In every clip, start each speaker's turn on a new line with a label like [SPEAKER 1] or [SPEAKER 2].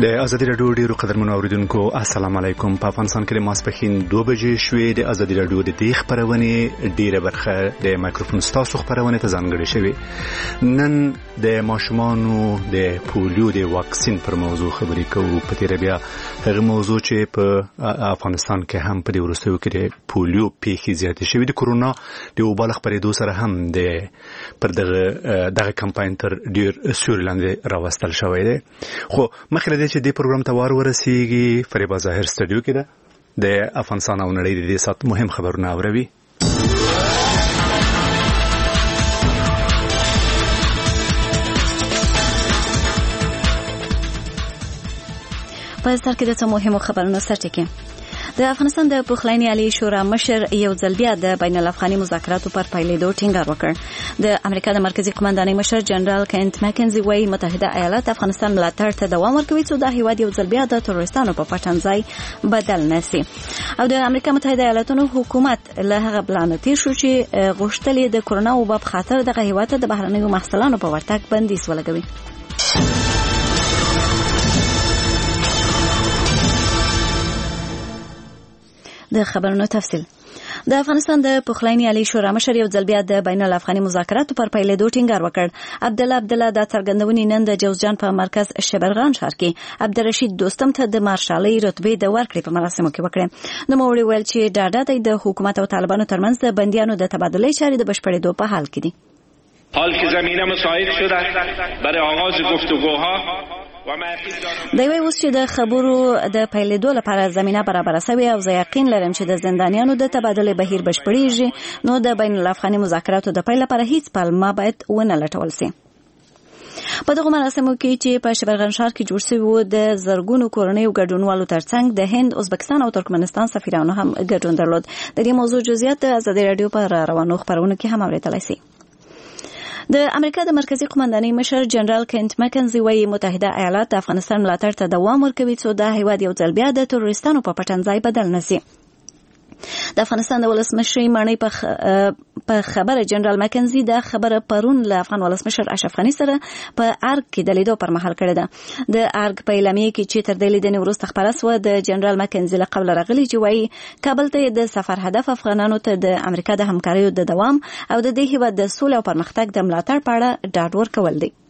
[SPEAKER 1] د ازادي راډیو ډیرو قدرمنو اوریدونکو السلام علیکم. په افغانستان کې د ماسپښین 2 بجې شوې. د ازادي راډیو د دې خبرونه ډیره برخه د مایکروفون ستاسو خبرونه ته ځانګړې شوې. نن د ماشومانو د پولیو د واکسین پر موضوع خبرې کوو. په تیر بیا هغه موضوع چې په افغانستان کې هم په دې وروستیو کې د پولیو پیښې زیاتې شوې. د کورونا د وبال خبرېدو سره هم د پر دغه کمپاین تر ډیر سوري لاندې راوستل شوی دی. خو مخکې چې د پروګرام ته وار ورسیږي، فریبا ظاهر سټډیو کې ده د افغانستان او نړۍ د دې سات مهم خبرونه اوروي.
[SPEAKER 2] په سر کې د څه مهمو خبرونو سرټکی. د افغانستان د پخلاینې عالی شورا مشر یو ځل بیا د بین الافغاني مذاکراتو پر پایلیدو ټینګار وکړ. د امریکا د مرکزی قومندانۍ مشر جنرال کینت مکنزي وايي متحده ایالات افغانستان ملاتړ ته دوام ورکوي چې د هیواد یو ځل بیا د تروریستانو په پټنځای بدل نشي. او د امریکا متحده ایالاتونو حکومت له هغه پلان تیر شو چې غوښتل د کورونا وبا په خاطر د هیواد د بهرنیو محصولاتو په ورتګ بندیز ولګوي. د خبرونو تفصیل. د افغانستان د پخلاینې عالی شورا مشر یو ځل بیا د بین الافغاني مذاکراتو پر پیلېدو ټینګار وکړ. عبدالله د څرګندونې نن د جوزجان په مرکز شبرغان ښار کې عبدالرشید دوستم ته د مارشالۍ رتبې د ورکړې په مراسمو کې وکړه. نوموړي ویل چې ډاډه دی د حکومت او طالبانو ترمنځ د بندیانو د تبادلې چارې د بشپړېدو په حال کې دي.
[SPEAKER 3] حال که زمینه مساعد شده برای آغاز گفتگوها
[SPEAKER 2] دی وایي اوس چې د خبرو د پیلېدو لپاره زمینه برابره شوې او زه یقین لرم چې د زندانیانو د تبادلې بهیر بشپړېږي، نو د بین الافغاني مذاکراتو د پیل لپاره هیڅ پلمه باید ونه لټول شي. په دغه مراسمو کې چې په شبرغان ښار کې جوړ شوي وو د زرګونو کورنیو ګډونوالو ترڅنګ د هند، ازبکستان او ترکمنستان سفیرانو هم ګډون درلود. د دې موضوع جزئیات د ازادي راډیو په روانو خبرونو کې هم اورېدلای شئ. د امریکا د مرکزی قومندانۍ مشر جنرال کینت مکنزي وايي متحده ایالات د افغانستان ملاتړ ته دوام ورکوي چې د هیواد یو ځل بیا د تروریستانو په پټنځای بدل نشي. د افغانستان د ولسمشر مانی په خبره جنرال مکنزي د خبره پرون له افغان ولسمشر اشرف غنی سره په ارګ کې د لیدو پر مهال کړه ده. د ارګ په اعلامیه کې چې تر دې لیدنې وروسته خبره سوه د جنرال مکنزي له قبل راغلي چې وايي کابل ته د سفر هدف افغانانو ته د امریکا د همکاریو د دوام او د دې هیواد د سولې او پرمختګ د ملاتړ په اړه ډاډ ورکول دي.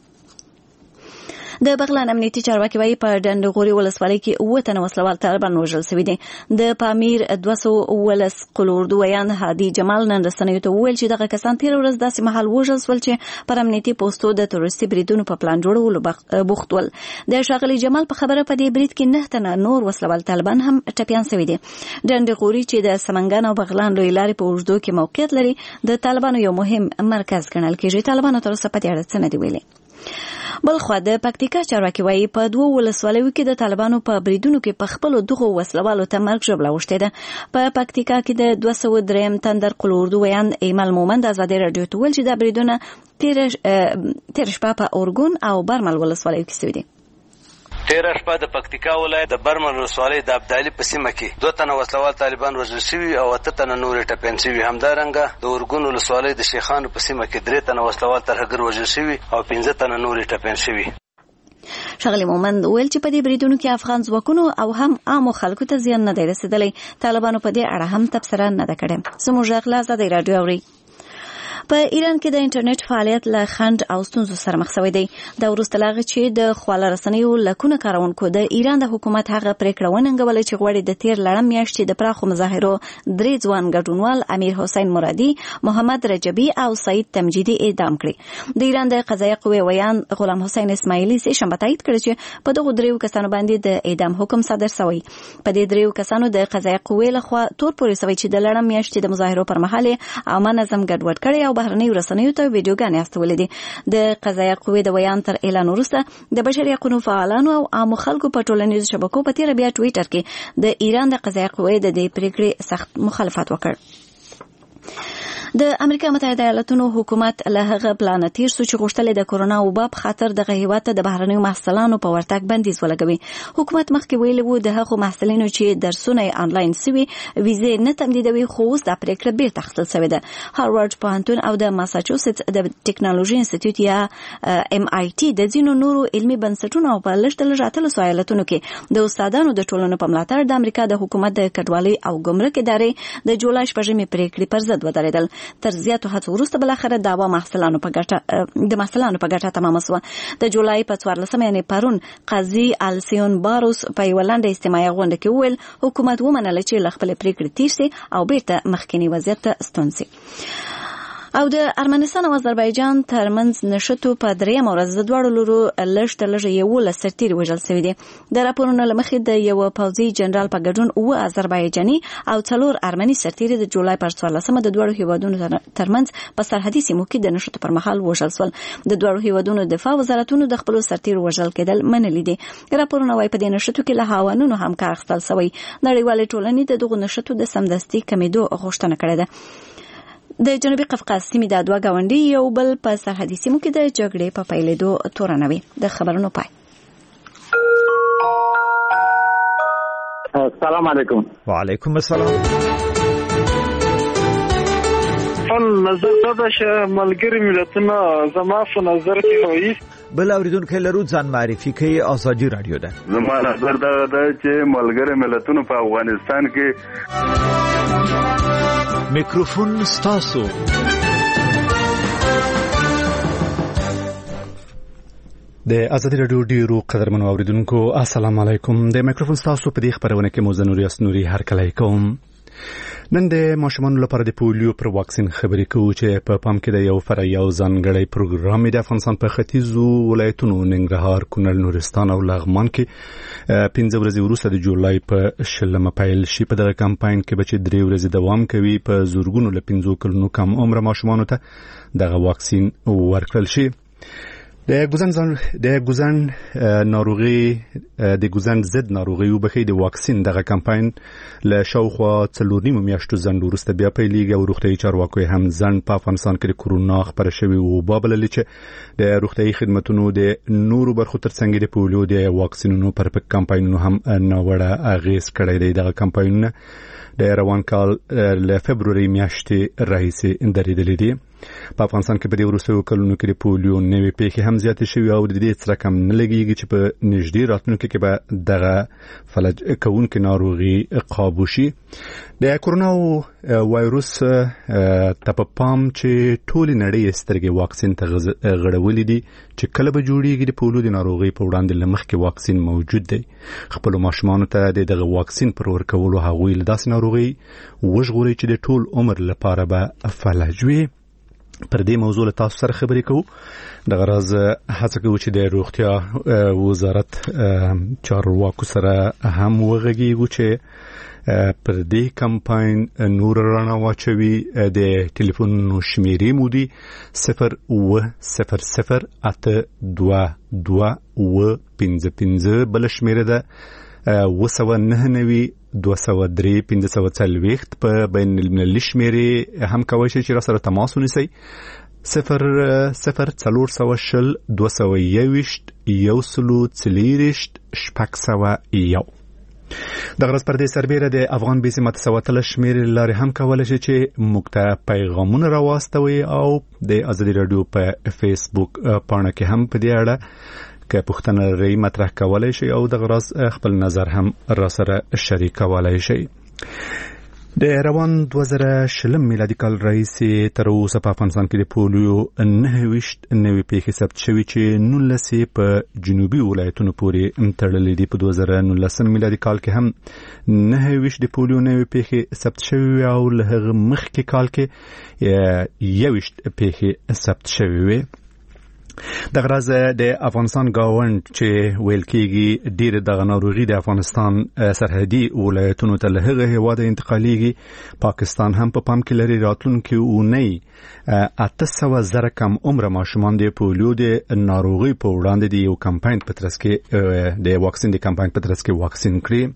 [SPEAKER 2] د بغلان امنیتي چارواکي وايي په ډنډغوري ولسوالۍ کې 9 تنه وسلوال طالبان وژل شوي دي. د پامیر 219 قلوردویان هادي جمال نن رسنیو ته وویل چې دغه کسان تیر ورځ داسې مهال وژل شول چې پر امنیتي پوسټو د تروریستي بریدونو په پلان جوړولو بوخت ول. د ښاغلي جمال په خبره په دې برید کې 9 تنه نور وسلوال طالبان هم ټپیان شوي دي. ډنډغوري چې د سمنګان او بغلان لوی لارې په اوږدو کې موقعیت لري د طالبانو یو مهم مرکز ګڼل کېږي. طالبانو تر اوسه په دې اړه څه نه دي ویلي. بلخوا د پکتیکا چارواکي وايي په 2 ولسوالیو کې د طالبانو په بریدونو کې په خپل دغه وسلوالو ته مرګ ژوبله وشته ده. په پکتیکا کې د 203 تندر قلوردویان ایمل مومند ازادي راډیو ته ویل چې د بریدونه تیر شپه په اورګون او برمل ولسوالیو کې شوي دي.
[SPEAKER 4] تیر شپه د پکتیکا ولایت د برمل ولسوالۍ د ابدالي په سیمه کې 2 تنه وسلوال طالبان وژل شوي او 8 تنه نور ټپیان شوي. همدارنګه د اورګون ولسوالۍ د شیخانو په سیمه کې 3 تنه وسلوال ترهګر وژل شوي او 15 تنه نور ټپیان شوي.
[SPEAKER 2] ښاغلي مومند ویل چې په دې بریدونو کې افغان ځواکونو او هم عامو خلکو ته زیان نه دی رسېدلی. طالبانو په دې اړه هم تبصره نه ده کړې. زموږ غږ له ازادي راډیو اورئ. په ایران کې د انټرنیټ فعالیت له خنډ او ستونزو سره مخ شوی دی. د وروسته لا هغه چې د خواله رسنیو لکونه کارونکو د ایران د حکومت هغه پریکړه وننګوله چې غواړي د تیر لړم میاشتې د پراخو مظاهرو 3 ځوان ګډونوال امیر حسین مرادي، محمد رجبي او سعید تمجیدي اعدام کړي. د ایران د قضایه قوې ویان غلام حسین اسماعیلي سه شنبه تایید کړ چې په دغه 3 کسانو باندې د اعدام حکم صادر شوی. په دې 3 کسانو د قضایه قوې لخوا تور پورې شوی چې د لړم میاشتې د مظاهرو پر مهال عامه نظم ګډوډ کړي او بهرنیو رسنیو ته ویډیوګانې استولې دي. د قضایه قوې د بیان تر اعلان وروسته د بشري حقوقو فعالانو او عامو خلکو په ټولنیزو شبکو په تیر بیا ټویټر کې د ایران د قضایه قوې د دې پریکړې سخت مخالفت وکړ. د امریکا متحده ایالاتونو حکومت له هغه پلان تیر سو چې غوښتل د کورونا وبا په خاطر د هیواد ته د بهرنیو محصلانو په ورتګ بندیز ولګوي. حکومت مخکې ویلي وو د هغو محصلینو چې درسونه آنلاین سوي ویزې نه تمدیدوي، خو اوس دا پریکړه بیرته اخیستل شوې ده. هاروارد پوهنتون او د ماساچوسټس د ټیکنالوژي انسټیټیوټ یا MIT د ځینو نورو علمي بنسټونو او په لږ اتلس ایالتونو کې د استادانو د ټولنو په ملاتړ د امریکا د حکومت د کډوالۍ او ګمرک ادارې د جولای 8 پریکړې پر ضد ودرېدل. تر زیاتو هڅو وروسته بلاخره دعوا محصلانو په ګټه تمامه شوه. د جولای په 14 یعنی پرون قاضي السیون باروس په یو لاندې استماعي غونډه کې وویل حکومت ومنله چې له خپل پریکړې تیر شي او بیرته مخکنی وضعیت ته ستون شي. او د ارمنستان او آذربایجان ترمنځ نشټو په درېیم ورځ د دواړو لورو لږ 11 سرتیري وژل شوي دي. د راپورونو له مخې د یو پوځي جنرال په ګډون 9 آذربایجاني او 4 ارمني سرتیري د جولای پر 14 د دواړو هیوادونو ترمنځ په سرحدي سیمو کې د نشټو پر مهال وژل شول. د دواړو هیوادونو دفاع وزارتونو د خپل سرتیرو وژل کېدل منلي دي. راپورونه وايي په دې نشټو کې له هاوانونو هم کار اخیستل شوی. نړیوالې ټولنې د دغو نشټو د سمدستي کمیدو غوښتنه کړې ده. د جنوبي قفقاز سیمې د دوه گاونډي یو بل په سرحدي سیمو کې د جګړې په پیلېدو تورنوي. د خبرونو پای.
[SPEAKER 5] السلام علیکم.
[SPEAKER 6] وعلیکم السلام.
[SPEAKER 5] نظر دا چې ملګری ملتونه زما په نظر کې وایي
[SPEAKER 6] بل اوریدونکو لرو ځان معرفي کوي. ازادي رادیو ده.
[SPEAKER 7] زما نظر دا چې ملګری ملتونه په افغانستان کې
[SPEAKER 6] میکروفون ستاسو.
[SPEAKER 1] د ازادي رادیو ډیرو قدرمنو اوریدونکو السلام علیکم. د میکروفون ستاسو په دې خبرونه کې موزنوري اسنوري هر کله کوم. نن د ماشومانو لپاره د پولیو پر واکسین خبرې کوو چې په پام کې د یو فرعي او ځانګړی پروګرام د افغانستان په ختیځو ولایتونو ننګرهار، کونړ، نورستان او لغمان کې 15 ورځې وروسته د جولای په 10 پیل شي. په دغه کمپاین کې به چې 3 ورځې دوام کوي په زورګونو له 15 کلونو کم عمر ماشومانو ته دغه واکسین ورکړل شي. د ګوزن ضد ناروغي وبخي د واکسین دغه کمپاین له شاوخوا 4 میاشتو ځنډ وروسته بیا پیلېږي او روغتیايي چارواکو هم ځنډ په افغانستان کې د کورونا خبره شوی وبا بللې چې د روغتیايي خدماتونو د نورو برخو ترڅنګ د پولیو د واکسینونو پر کمپاینونو هم ناوړه اغیز کړی دی. دغه کمپاینونه د روان کال له فبروري میاشتې راهیسې درېدلې دي. په افغانستان کې په دې وروستیو کلونو کې د پولیو نوې پیښې هم زیاتې شوې او د دې سره کم نه لګېږي چې په نږدې راتلونکي کې به دغه فلج کوونکې ناروغي قابو شي. د کورونا وایروس ته په پام چې ټولې نړۍ سترګې واکسین ته غړولې دي چې کله به جوړېږي د پولیو د ناروغۍ په وړاندې له مخکې واکسین موجود دی. خپلو ماشومانو ته دغه واکسین پر ورکولو هغوی له داسې ناروغۍ وژغوري چې د ټول عمر لپاره به فلج وي. پر دې موضوع له تاسو سره خبرې کوو. د غرض هڅه کوو چې د روغتیا وزارت چارواکو سره هم وغږیږو چې پر دې کمپاین نور رڼا واچوي. د ټلیفون شمیرې مو دي 01008221515 بل شمیره ده 999 203 1540 په بین المللي شمیرې هم کولی شئ چې را سره تماس ونیسئ 00420 221 140 د غرض پر دې سربېره د افغان بیسي متساوتله شمیرې لارې هم کولی شئ چې موږ ته پیغامونه راواستوئ او د ازادي رادیو په فیسبوک پاڼه کې هم په دې اړه که پوښتنه لرئ مطرح کولی شئ او د غرض خپل نظر هم را سره شریک کولی شئ. د روان 2020 میلادي کال راهیسې تر اوسه په افغانستان کې د پولیو 29 نوې پیښې ثبت شوي چې 19 په جنوبي ولایتونو پورې تړلې دي. په 2019 میلادي کال کې هم 29 د پولیو نوې پیښې ثبت شوي او له هغه مخکې کال کې 21 پیښې ثبت شوي وي. د غرض د افغانستان گاوند چې ویل کېږي ډېر دغه ناروغي د افغانستان سرحدي ولایتونو ته له هغه هېواده انتقالېږي. پاکستان هم په پام کې لري راتلونکي اونۍ 800,000 کم عمره ماشومان د پولیو د ناروغي په وړاندې د یو کمپاین په ترڅ کې د واکسین د کمپاین په ترڅ کې واکسین کړي.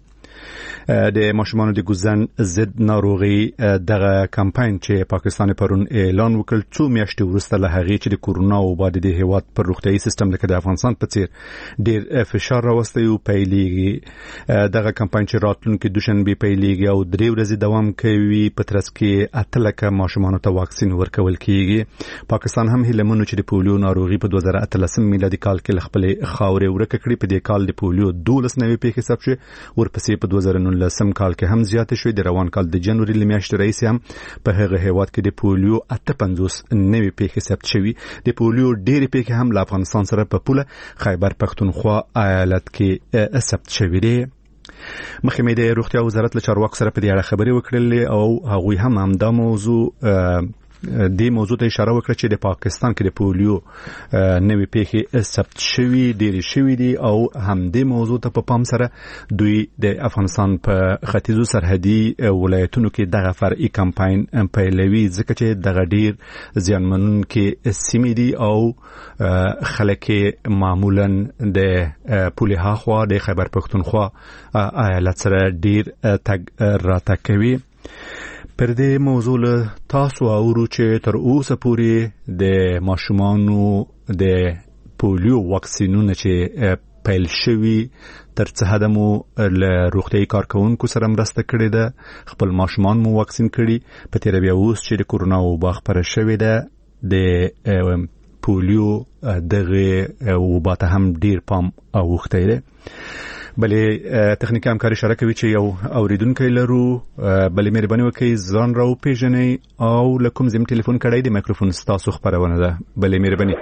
[SPEAKER 1] د ماشومان د ګوزن ضد ناروغي دغه کمپاین چې پاکستان پرون اعلان وکړ څو میاشتې وروسته له هغې چې د کورونا وبا د هیواد پر روغتیايي سیستم لکه د افغانستان په څیر ډیر فشار راوستی او پیلېږي. دغه کمپاین چې راتلونکي دوشنبه پیلېږي او 3 ورځې دوام کوي په ترڅ کې 8 لکه ماشومان ته واکسین ورکول کیږي. پاکستان هم هیلمنو چې د پولیو ناروغي په 2018 میلادي کال کې خپل خاورې ورکه کړې. په دې کال د پولیو 12 نوې پیښې ثبت شوې، ورپسې په 2019 کال کې هم زیات شوې. د روان کال د جنوري میاشتې رئیس هم په هغه هیواد کې د پولیو 58 نوې پیښې ثبت شوې. د پولیو ډېرې پیښې هم له افغانستان سره په پوله خیبر پختونخوا ایالت کې ثبت شوې دي. مخکې مې د روغتیا وزارت له چارواکو سره په دې اړه خبرې وکړلې او هغوی هم همدا موضوع دې موضوع ته اشاره وکړه چې د پاکستان کې د پولیو نوې پیښې ثبت شوي ډېرې شوي دي او همدې موضوع ته په پام سره دوی د افغانستان په ختیځو سرحدي ولایتونو کې دغه فرعي کمپاین پیلوي، ځکه چې دغه ډېر زیانمنونکي سیمې دي او خلک معمولا د پولې هاخوا د خیبر پختونخوا ایالت سره ډېر تګ راتګ کوي. پر دې موضوع له تاسو اورو چې تر اوسه پورې د ماشومانو د پولیو واکسینونه چې پیل شوي تر څه حده مو له روغتیايي کارکوونکو سره مرسته کړې ده، خپل ماشومان مو واکسین کړي. په تېره بیا اوس چې د کورونا وبا خپره شوې ده د پولیو دغه وبا ته هم ډیر پام اوښتی دی. بلې تخنیکي همکاري اشاره کوي چې یو اوریدونکی لرو. بلې مهرباني وکړئ ځان راوپېژنئ او له کوم ځای ټلیفون کړی د مایکروفون ستاسو خپرونه ده. بلې مهرباني.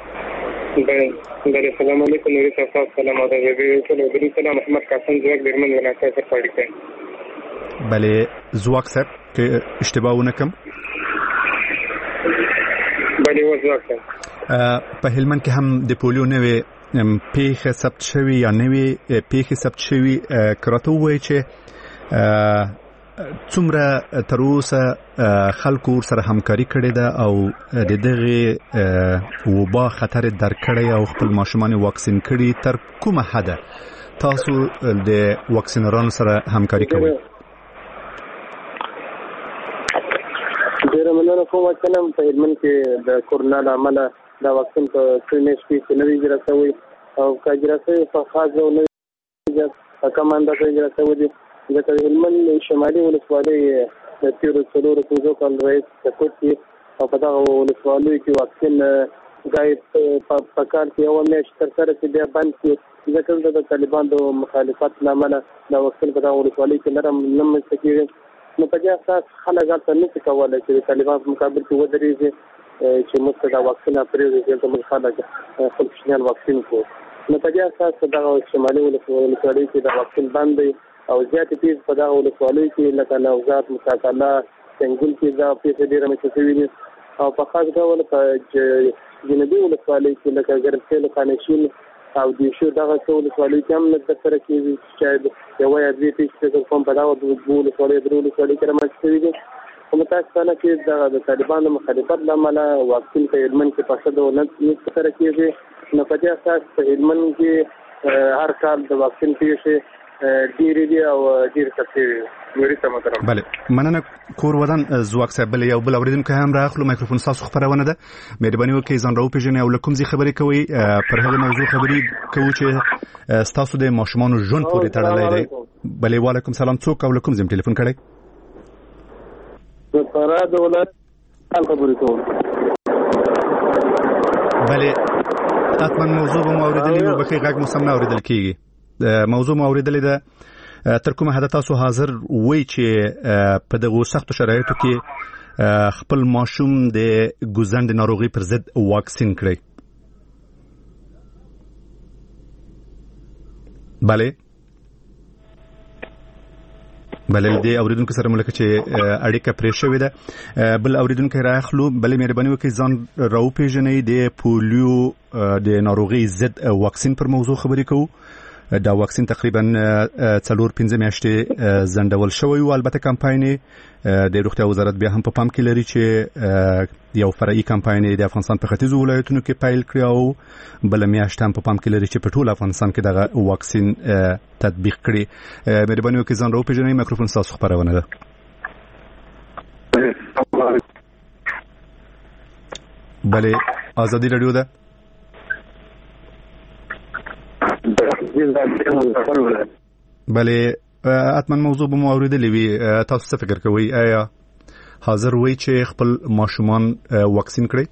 [SPEAKER 8] بله سلام علیکم نوري صاحب. سلام علیکم. سلام محمد قاسم زواک درمن ولایت سره پاړی کوي.
[SPEAKER 1] بلې زواک صاحب که اشتباه ونه کم.
[SPEAKER 8] بلې زواک صاحب
[SPEAKER 1] په هلمند کې هم د پولیو نوې پیښه ثبت شوی یا نوې پیښه ثبت شوی، کراته وایي چې څومره تر اوسه خلکو سره همکاري کړې ده او د دغه وبا خطر درکړی او خپل ماشومان واکسین کړي، تر کومه حده تاسو د واکسینرانو سره همکاري کوئ؟
[SPEAKER 8] ډېره مننه کوم چې په هلمند کې د کورونا له امله دا واکسین په کلینیک کې نوې اجرا شوی او اجرا شوی په خاص ډول نوې کمانډه کې اجرا شوی دي. د هلمند شمالي ولسوالۍ د تیرو څلورو پنځو کال رئیس سکوټي او په دغه ولسوالۍ کې واکسین ځای په کار کې یو میاشت تر سره چې بیا بند کړي، ځکه د طالبان د مخالفت له امله دا واکسین په دغه ولسوالۍ کې نرم نه مسته کېږي. نو په دې اساس خلک هلته نشي کولی چې د طالبان په مقابل کې ودرېږي چې موږ دا واکسین پرېږدو چې موږ خلک خپل کوچنیان واکسین کړو. نو په دې اساس دغه شمالي ولسوالۍ کې دا واکسین بند دی او زیاتې پیښې په دغه ولسوالۍ کې لکه نوزاد، مساکاله، سنګل کې دا پیښې ډېرې رامنځته شوې دي او په خاص ډول په جنوبي ولسوالۍ کې لکه ګرمسېل، خانشین او دیشو دغه څو ولسوالۍ کې هم ترسره کېږي چې یوه یا دوې پیښې کوم په دغه دوه ولسوالۍ درې ولسوالۍ کې رامنځته شوي دي. په متاسفانه کې دغه د طالبانو مخالفت له امله واکسین په هلمند کې په ښه ډول نه ترسره کېږي. نو په دې اساس په هلمند کې هر کال د واکسین پیښې ډېرې دي او ډېرې ثبت شوي دي. نوري صاحب محترم.
[SPEAKER 1] بله مننه کور ودان زواک صاحب. بلې یو بل اورېدونکی هم راخلو، مایکروفون ستاسو خپرونه ده. مهرباني وکړئ ځان راوپېژنئ او له کوم ځای خبرې کوئ. پر هغه موضوع خبرې کوو چې ستاسو د ماشومانو ژوند پورې تړلی دی. بلې وعلیکم سلام. څوک او له کوم ځای ټلیفون کړی؟
[SPEAKER 8] د فراه د ولایت خبرې کوم.
[SPEAKER 1] بلې حتما موضوع به مو اورېدلې وي، بخیر غږ مو سم نه اورېدل کېږي. موضوع مو اورېدلې ده. تر کومه حده تاسو حاضر وئ چې په دغو سختو شرایطو کې خپل ماشوم د ګوزن د ناروغۍ پر ضد واکسین کړئ؟ بله دې اوریدونکو سره ملکه چې اړیکه پرې شوې ده. بل اوریدونکو راخلو. بلې مهرباني وکړئ ځان راوپېژنئ. د پولیو د ناروغۍ ضد واکسین پر موضوع خبرې کوو. دا واکسین تقریبا 4-5 میاشتې ځنډول شوی او البته کمپاین د روغتیا وزارت بیا هم په پام کې لري چې یو فرعي کمپاین د افغانستان په ختیځو ولایتونو کې پیل کړی او بل میاشت هم په پام کې لري چې په ټول افغانستان کې دغه واکسین تطبیق کړي. مهرباني وکړئ ځان راوپېژنئ. میکروفون ستاسو خپرونه ده. بله آزادی رادیو ده. بله حتما موضوع به مو اوریدلې وي. تاسو څه فکر کوئ؟ آیا حاضر وئ چې خپل ماشومان واکسین کړئ؟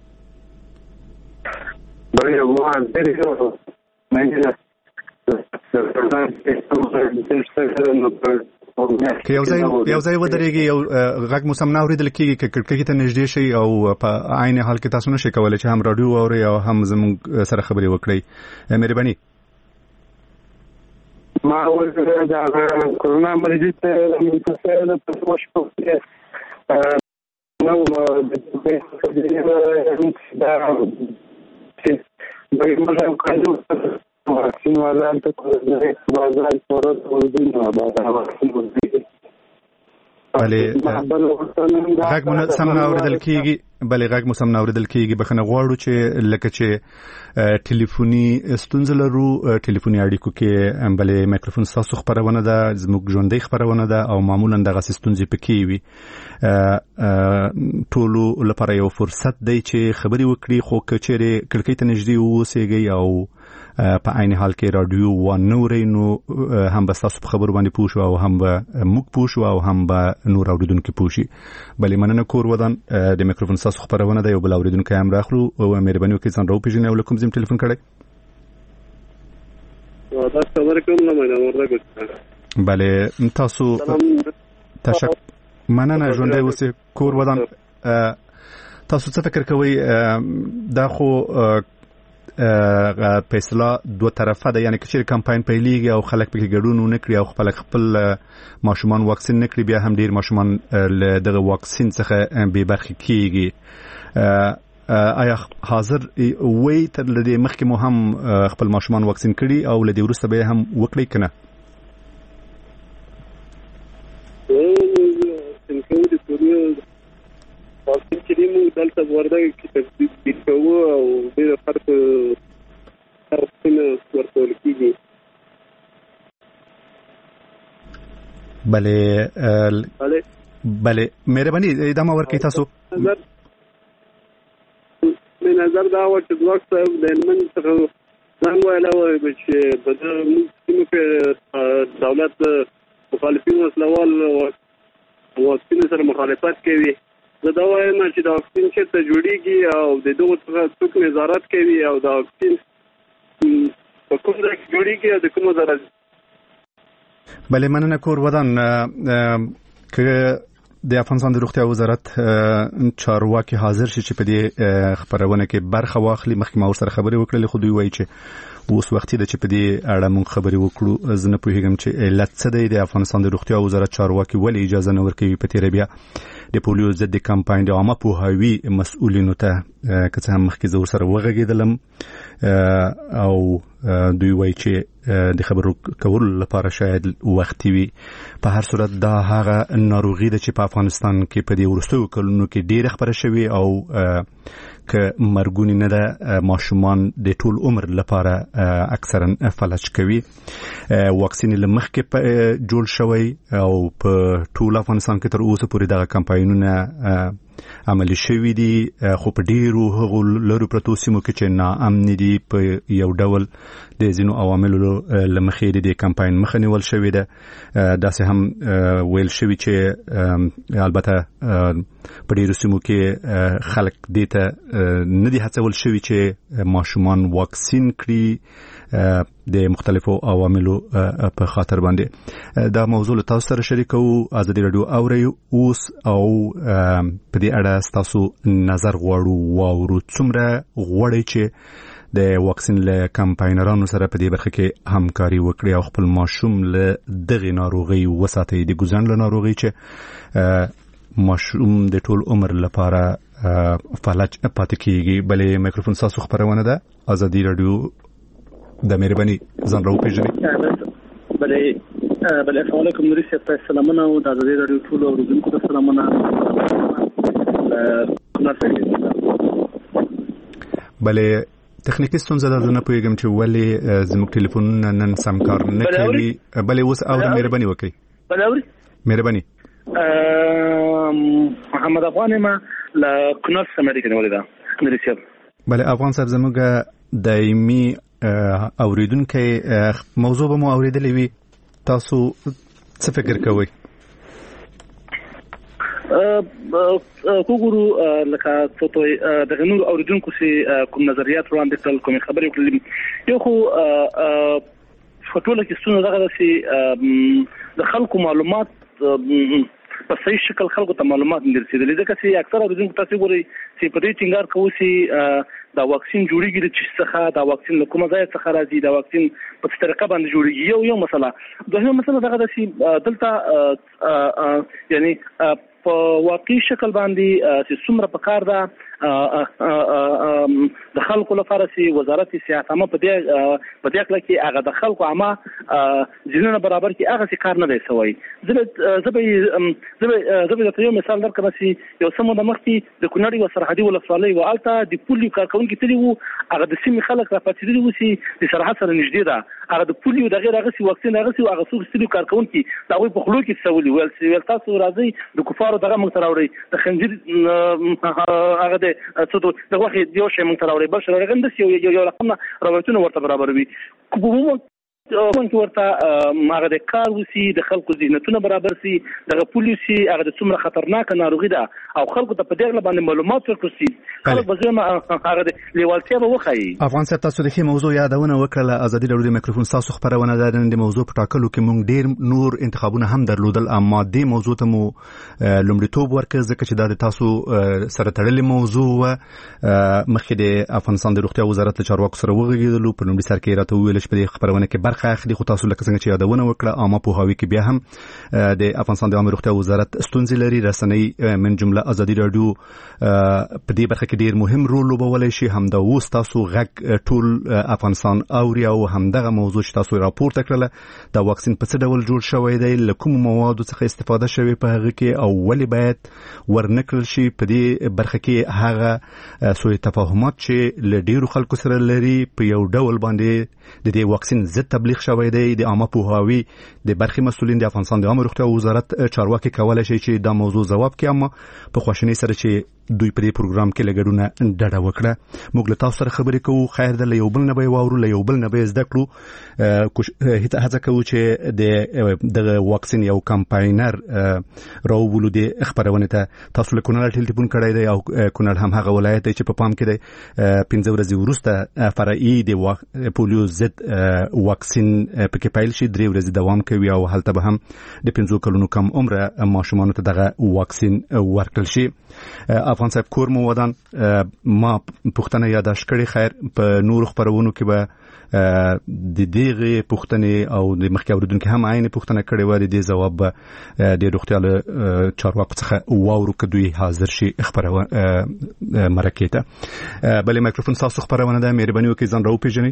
[SPEAKER 1] که یو ځای ودرېږي یو غږ مو سم نه اورېدل کېږي، که کړکۍ ته نږدې شئ او په عین حال کې تاسو نشئ کولی چې هم راډیو واورئ او هم زموږ سره خبرې وکړئ. مهرباني.
[SPEAKER 5] ما اول دا کورونا مریض ته د پښتو شپه نو دا موږ کاندو واکسین وزن ته کوي بازار پروت ودی نو دا واکسین
[SPEAKER 1] بله غږ مو سم نه اورېدل کېږي. بله غږ مو سم نه اورېدل کېږي. بخښنه غواړو چې لکه چې ټلیفوني ستونزه لرو ټلیفوني اړیکو کې بله میکروفون ستاسو خپرونه ده، زموږ ژوندۍ خپرونه ده او معمولا دغسې ستونزې پکې وي. ټولو لپاره یو فرصت دی چې خبرې وکړي، خو که چیرې کړکۍ ته نږدې واوسېږئ او په عین حال کې راډیو وانه اورئ نو هم به ستاسو په خبرو باندې پوه شو او هم به موږ پوه شو او هم به نور اورېدونکي پوه شي. بلې مننه کور ودان د میکروفون ستاسو خپرونه ده. یو بل اورېدونکی هم راخلو. مهرباني وکړئ ځان راوپېژنئ او له کوم ځای ټلیفون کړی؟ بله تاسو مننه ژوندی اوسئ کور ودان. تاسو څه فکر کوئ؟ دا خو په اصطلاح دوه طرفه ده، یعنی که چیرې کمپاین پیلېږي او خلک پکې ګډون ونه کړي او خپل ماشومان واکسین نه کړي، بیا هم ډېر ماشومان له دغه واکسین څخه بې برخې کېږي. آیا حاضر وئ تر له دې مخکې مو هم خپل ماشومان واکسین کړي او له دې وروسته به یې هم وکړئ که نه؟
[SPEAKER 5] واکسین چې دی موږ دلته وردګ کې تطبیق کوو او ډېر خلک واکسین ورکول کېږي.
[SPEAKER 1] بله مهرباني ادامه ورکړئ. تاسو
[SPEAKER 5] نظر دا و چې ځواک صاحب د هلمند څخه ځان ویلی و چې په دغه سیمو کې دولت مخالفین وسلوال واکسین سره مخالفت کوي. زه دا وایم چې دا واکسین چېرته جوړېږي او د دغو څخه څوک نظارت کوي او دا واکسین په کوم ځای کې جوړېږي او د کوم وزارت؟
[SPEAKER 1] بله مننه کور ودان. که د افغانستان د روغتیا وزارت چارواکي حاضر شي چې په دې خپرونه کې برخه واخلي، مخکې ما ورسره خبرې وکړلې، خو دوی وایي چې اوس وختي ده چې په دې اړه موږ خبرې وکړو. زه نه پوهېږم چې علت څه دی. د افغانستان د روغتیا وزارت چارواکي ولې اجازه نه ورکوي په تېره بیا د پولیو ضد د کمپاین د عامه پوهاوي مسؤلینو ته که څه هم مخکې زه ورسره وغږېدلم او دوی وایي چې د خبرو کولو لپاره شاید وختي وي. په هر صورت دا هغه ناروغي ده چې په افغانستان کې په دې وروستیو کلونو کې ډېره خپره شوې او که مرګونی نه ده، ماشومان د ټول عمر لپاره اکثرا فلج کوي. واکسین له مخکې جوړ شوی او په ټول افغانستان کې تر اوسه پورې دغه کمپاینونه عملي شوي دي، خو په ډېرو هغو لرو پرتو سیمو کې چې ناامن دي په یو ډول د ځینو عواملو له مخې د دې کمپاین مخه نیول شوې ده. داسې هم ویل شوي چې البته په ډېرو سیمو کې خلک دې ته نه دي هڅول شوي چې ماشومان واکسین کړي د مختلفو عواملو په خاطر باندې. دا موضوع له تاسو سره شریکوو. ازادي راډیو اورئ اوس او په دې اړه ستاسو نظر غواړو واورو. څومره غواړئ چې د واکسین له کمپاینرانو سره په دې برخه کې همکاري وکړي او خپل ماشوم له دغې ناروغۍ وساتئ، د ګوزن له ناروغۍ چې ماشوم د ټول عمر لپاره فلج پاتې کېږي. بلې میکروفون ستاسو خپرونه ده. ازادي راډیو د مهرباني ځان راوپېژنئ.
[SPEAKER 9] بله السلام علیکم نوري صاحب ته سلامونه او د ازادي راډیو ټول اوریدونکو ته سلامونه.
[SPEAKER 1] بله تخنیکی ستونزه ده، نه پوهیږم چې ولې زموږ ټلیفونونه نن سم کار نه کوي. بله اوس اورم، مهرباني وکړئ.
[SPEAKER 9] بله اوري
[SPEAKER 1] مهرباني.
[SPEAKER 9] محمد افغان ما له کونړ څخه مې کنه ولیدا نوري صاحب.
[SPEAKER 1] بله افغان صاحب زموږ دایمي اوریدونکي موضوع به مو اوریدلې وي، تاسو څه فکر کوئ؟
[SPEAKER 9] کوګورو لکه څه د غنور اوریدونکو سي کوم نظریات وړاندې کړل، کوم خبرې وکړل. یو خو فټوله کې ستونه دغه سي د خلکو معلومات په صحیح شکل خلکو ته معلومات نه رسیدلې. ځکه چې اکثر اوریدونکو تاسو ګورئ چې په دې ټینګار کوي چې دا واکسین جوړیږي چې څخه دا واکسین له کومه ځای څخه راځي، دا واکسین په څه طریقه باندې جوړیږي. یو مسله. دویمه مسله دغه چې دلته یعنی په واقعي شکل باندې چې څومره پکار ده د خلکو لپاره چې وزارت سیاست عامه په دې اړه کې هغه د خلکو عامه ځینونه برابر کې هغه څه کار نه دی شوی. زه به یو مثال درکړم چې یو سمو د مخکې د کونړ یو سرحدي ولسوالۍ و الته د پولیو کارکونکو تللی وو، هغه د سیمې خلک راپاتېدلي وو چې د سرحد سره نږدې ده، هغه د پولیو د غیر هغه سي واکسین هغه سي هغه څو سلو کارکونکو دا وي په خلو کې څولي ویل تاسو راځي د کفارو دغه موږ تراوړي د خنجر هغه د څه د وخت یو شی موږ تراوړي بل شي راغند یو رقم راوړتونه ورته برابر وي. کومه کومه ورته هغه د کار وسی د خلکو ذهنونه برابر سي، د پولیسي هغه د څومره خطرناک ناروغي ده او خلکو ته په دې اړه باندې معلومات ورکړي، خلک به زما هغه د لیوالتیا به وخایي.
[SPEAKER 1] افغان صاحب تاسو د دې موضوع یادونه وکړه، ازادي راډیو د میکروفون تاسو خبرونه ده د موضوع په ټاکلو کې موږ ډیر نور انتخابونه هم درلودل، اما دې موضوع ته مو لومړیتوب ورکړ ځکه چې دا تاسو سره تړلې موضوع و. مخکې د افغانستان د روغتیا وزارت له چارواکو سره وغږیدلو، په لومړي سر کې راته وویل چې په دې خبرونه کې اخلي، خو تاسو لکه څنګه چې یادونه وکړه عامه پوهاوی کې بیا هم د افغانستان د عامه روغتیا وزارت ستونزې لري. رسنۍ من جمله ازادي راډیو په دې برخه کې ډیر مهم رول لوبولی شي. همدا اوس تاسو غږ ټول افغانستان اوري او همدغه موضوع چې تاسو راپورته کړله دا واکسین په څه ډول جوړ شوی دی، له کومو موادو څخه استفاده شوی په هغه کې او ولې باید ورنکړل شي. په دې برخه کې هغه سوء تفاهمات چې له ډیرو خلکو سره لري په یو ډول باندې د دې واکسین ضد تبلیغ شوی دی. د عامه پوهاوی د برخي مسولین د افغانستان د عامه روغتیا وزارت چارواکي کولای شي چې دا موضوع ځواب کړي، اما په خواشنۍ سره چې دوی په دې پروګرام کې لګډونه ډډه وکړه. موږ له تاسو سره خبرې کوو، خیر ده له یو بل نه به واورو، له یو بل نه به زده کړو. هڅه کوو چې د واکسین یو کمپاینر راوبولو د خبرونه ته. تاسو له کونړ ټلیفون کړی دی او کونړ هم هغه ولایت دی چې په پام کې دی 15 ورځې وروسته فرعي د پولیو ضد واکسین پکې پیل شي، 3 ورځې دوام کوي او هلته به هم د 15 کلونو کم عمره ماشومانو ته دغه واکسین ورکړل شي. افغان صاحب کور مو ودان، ما پښتنه یاداش کړي، خیر په نور خبرونو کې به د دې پښتنه او د مخکې اوریدونکو هم عین پښتنه کړي و، د دې جواب د روغتیا له چارواکو څخه واورو که دوی حاضر شي خبرونه مرکې ته. بلې میکروفون تاسو خبرونه ده، مهرباني وکړئ ځان راوپېژنئ.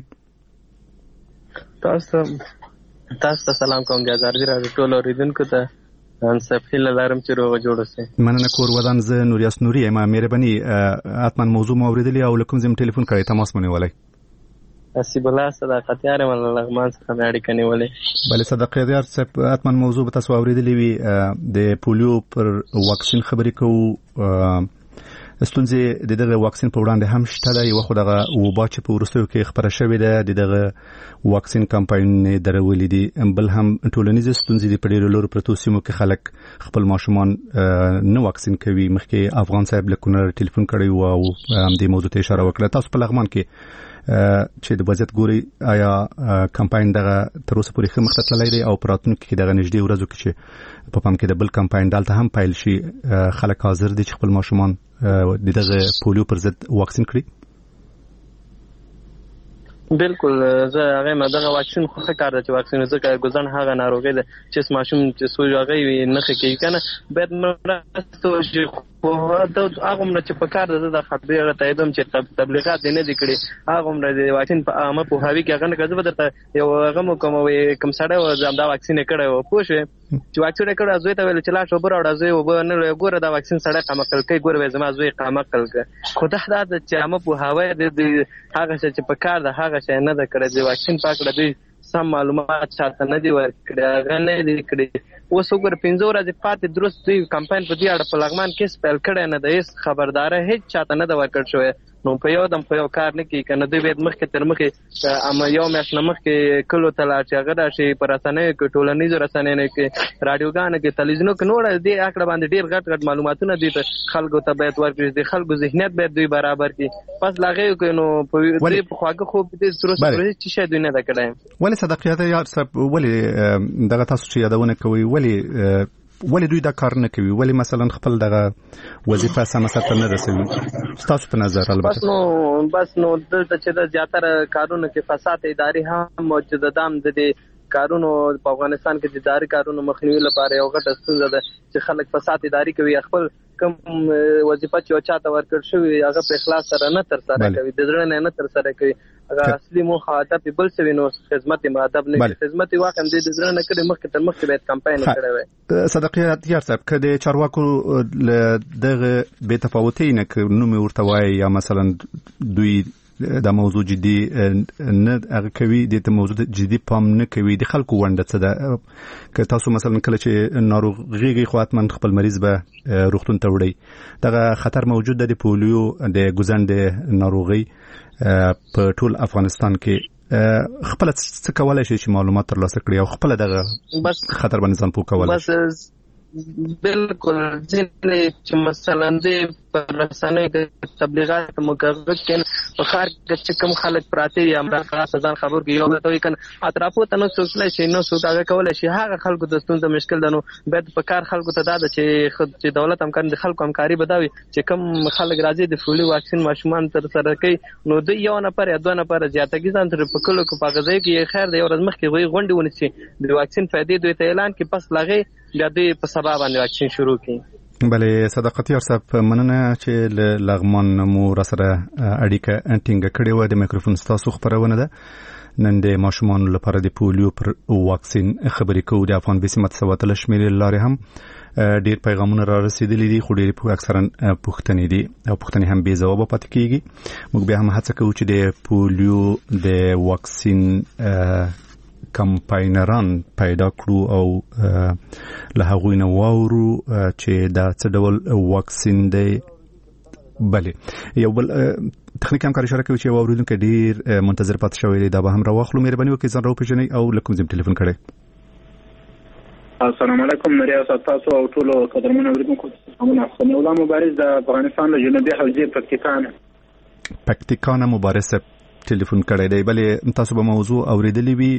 [SPEAKER 10] تاسو ته سلام کوم د ازادي راډیو ټول اوریدونکو ته. صاحب هیله لرم چې روغ جوړ اوسئ.
[SPEAKER 1] مننه. کور ودان زه نوریاس نوري یم. مهرباني حتما موضوع مو اوریدلی او لکه زم ټلیفون کړی تماس مونږ ولای.
[SPEAKER 10] حسیب الله صداقت یار من لغمان څخه اړیکه نیولې.
[SPEAKER 1] بله صداقت یار صاحب حتما موضوع به تاسو اوریدلی وي، د پولیو پر واکسین خبرې کوو. ستونزې د دغه واکسین په وړاندې هم شته ده. یو خو دغه وبا چې په وروستیو کې خبره شوې ده د دغه واکسین کمپاین درولې دي، بل هم ټولنیز ستونزې دي. په ډېرو لورو پرتو سیمو کې خلک خپل ماشومان نه واکسین کوي. مخکې افغان صاحب له کونړ ټلیفون کړی و او همدې موضوع ته اشاره وکړه. تاسو په لغمان کې چې د وضعیت ګوري، آیا کمپاین دغه تر اوسه پورې ښه مخته تللی دی او په راتلونکي کې دغه نږدې ورځو کې چې په پام کې د بل کمپاین دلته هم پیل شي، خلک حاضر دي چې خپل ماشومان د دغه پولیو پر ضد واکسین کړي؟
[SPEAKER 10] بالکل، زه هغه مدغه واکسین خو ښه کار ده چې واکسین ځکه ګزن هغه ناروغي ده چې ماشوم چې سوژ هغه نه کوي کنه باید مرسته وشي. په هغه مر چې په کار د خبره تایدم چې تبلیغات نه دي کړي هغه مر د واکسین په عامه په هاوی کې هغه نه کزه بدرته یو هغه کوم سړی و زم دا واکسین کړي و پوه شو چې واکسین کړه زوی ته ویل چې لا شو بر او زوی وبنه ګوره دا واکسین سړی قامقل کوي ګوره زما زوی قامقل خو دا چې عامه په هاوی د هغه چې په کار د هغه شي نه د کړي د واکسین پاکړه دی سم معلومات چاته نه دی ورکړي هغه نه دی کړي اوس وګور 15 ورځې پاتې درست دی کمپاین په دې اړه په لغمان کې سپیل کړي نه د هیڅ خبردار هیڅ چاته نه د ورکړ شوی نو په یو دم په یو کار نه کې کنه دوی به مخکې تر مخکې اما یو میاشت مخکې کلو تل چې هغه راشي پر رسنۍ کې ټولنیزو رسنۍ نه کې رادیوګانو کې تلویزیونو کې نور دې اکړه باندې ډیر غټ معلوماتونه دي خلکو ته باید ورکړي دي خلکو ذهنیت باید دوی برابر کړي پس لاغې کې نو په دې په خواږه خو دې درست چې شه دوی نه دا کړای
[SPEAKER 1] ولې صدقیات یار صاحب ولې دغه تاسو چې یادونه کوي ولې دوی دا کار نه کوي ولې مثلا خپل دغه وظیفه سم سره نه رسوي تاسو په نظر البته
[SPEAKER 10] بس نو دلته چې د زیاتره کارونو کې فساد اداري هم موجوده دام د کارونو په افغانستان کې د اداري کارونو مخنیوي لپاره یو غټ ستونزه ده چې خلک فساد اداري کوي خپل کوم وظیفه چې چاته ورکړ شوی هغه په اخلاص سره نه تر سره کوي د ځړنه نه تر سره کوي هغه اصلي موخه هدف بل څه وینو خدمت مؤدب نه خدمت واقعا د ځړنه کړي مخکې تر مخکې باید کمپاین کړی وي
[SPEAKER 1] صدقیات یار صاحب کله چارواکو دغه به تفاوتي نه نوم ورته وای یا مثلا دوی دا موضوع جدي نه هغه کوي د موضوع جدي پام نه کوي د خلکو ونده څه ده که تاسو مثلا کله چې ناروغي خواتمن خپل مریض به روغتون ته وړي دغه خطر موجود ده د پولیو د ګزند ناروغي په ټول افغانستان کې خپل څه کولای شي چې معلومات ترلاسه کړي او خپل دغه بس خطر باندې ځان پوه کولای
[SPEAKER 10] بس بالکل ځینې چې مثلا د رسنۍ د تبلیغات مقرر کړي په خار کې چې کوم خلک پراته یا امر خاص ځان خبر کیو ته وي کنه اطرافو ته نو سوچلای شي نو سوچ هغه کولای شي هغه خلکو د ستونزه مشکل ده نو باید په کار خلکو ته دا چې خود چې دولت هم کړي خلکو همکاري بداوي چې کوم خلک راځي د فولي واکسین ماشومان تر سره کوي نو د یو نفر یا دوه نفر زیاتګي ځان تر په کلو کې پاغځي کې خیر دی ورځ مخکې وي غونډه ونیسي د واکسین فائدې دوی ته اعلان کې پس لاغې د دې په سبب باندې واکسین شروع کړي
[SPEAKER 1] بله صدقات یار صاحب مننه چې لغمان مو را سره اړیکه انټینګ کړې و د میکروفون تاسو خبرونه ده نن د ماشومان لپاره د پولیو پر واکسین خبرې کوو د افغان بیسي متسواتل شمیرې لارې هم ډیر پیغامونه را رسیدلي دي خو ډیر په اکثرا پوښتنې دي او پوښتنې هم بې ځواب پاتې کیږي موږ بیا هم هڅه کوو چې د پولیو د واکسین کمپاینران پیدا کړو او له هغوی نه واورو چې دا څه ډول واکسین دی بله یو بل تخنیک همکار اشاره کوي چې واوریدونکو ډیر منتظر پاتې شوی دی دا به هم راوخلو مهرباني وکړئ ځان راوپېژنئ او له کوم ځای ټلیفون کړی
[SPEAKER 11] السلام علیکم نری تاسو او ټول قدرمن اوریدونکو څنګه الله مبارز د افغانستان له جنوبي حوزې
[SPEAKER 1] پکتیکان مبارز ټلیفون کړی دی بلې تاسو به موضوع اوریدلی وي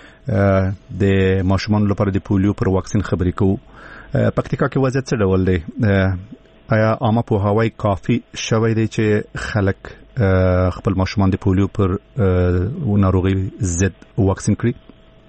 [SPEAKER 1] د ماشومان لپاره د پولیو پر واکسین خبرې کوو پکتیکا کې وضعیت څه ډول دی آیا عامه پوهاوی کافي شوی دی چې خلک خپل ماشومان د پولیو پر ناروغي ضد واکسین کړي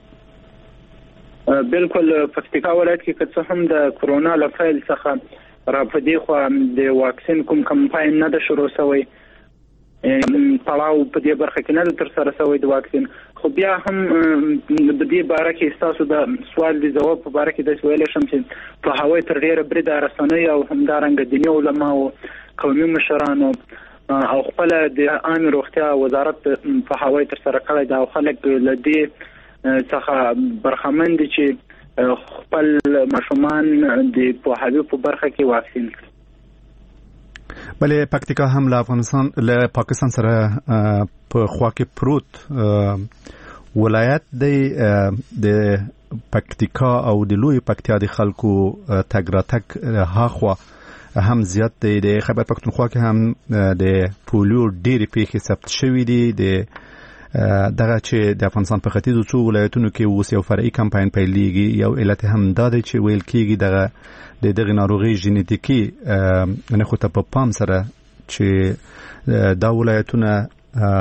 [SPEAKER 11] بالکل پکتیکا ولایت کې څه هم د کرونا لفایل څخه را پدې خو د واکسین کوم کمپاین نه د شروع شوی پړاو په دې برخه کې نه تر سره شوی د واکسین خو بیا هم د دې باره کې تاسو د سوال دی جواب په باره کې د سوال شم چې په هواي تر ډیره برید رسنۍ او همدارنګ دیني علما او قومي مشرانو او خپل د عام روغتیا وزارت په هواي تر سره کړی دا خلک لدی څخه برخمن دي چې خپل ماشومان د پوهاوی په برخه کې واکسین کړي
[SPEAKER 1] بله پکتیکا هم له افغانستان له پاکستان سره په خوا کې پروت ولایت دی د پکتیکا او د لوی پکتیا د خلکو تګ راتګ هاخوا هم زیات دی د خیبر پختونخوا کې هم د پولیو ډېرې پیښې ثبت شوې دي د دغه چې د افغانستان په ختیځو څو ولایتونو کې اوس یو فرعي کمپاین پیلېږي یو علت هم دا دی چې ویل کېږي دغه ناروغي ژنیتیکي نه خو ته په پام سره چې دا ولایتونه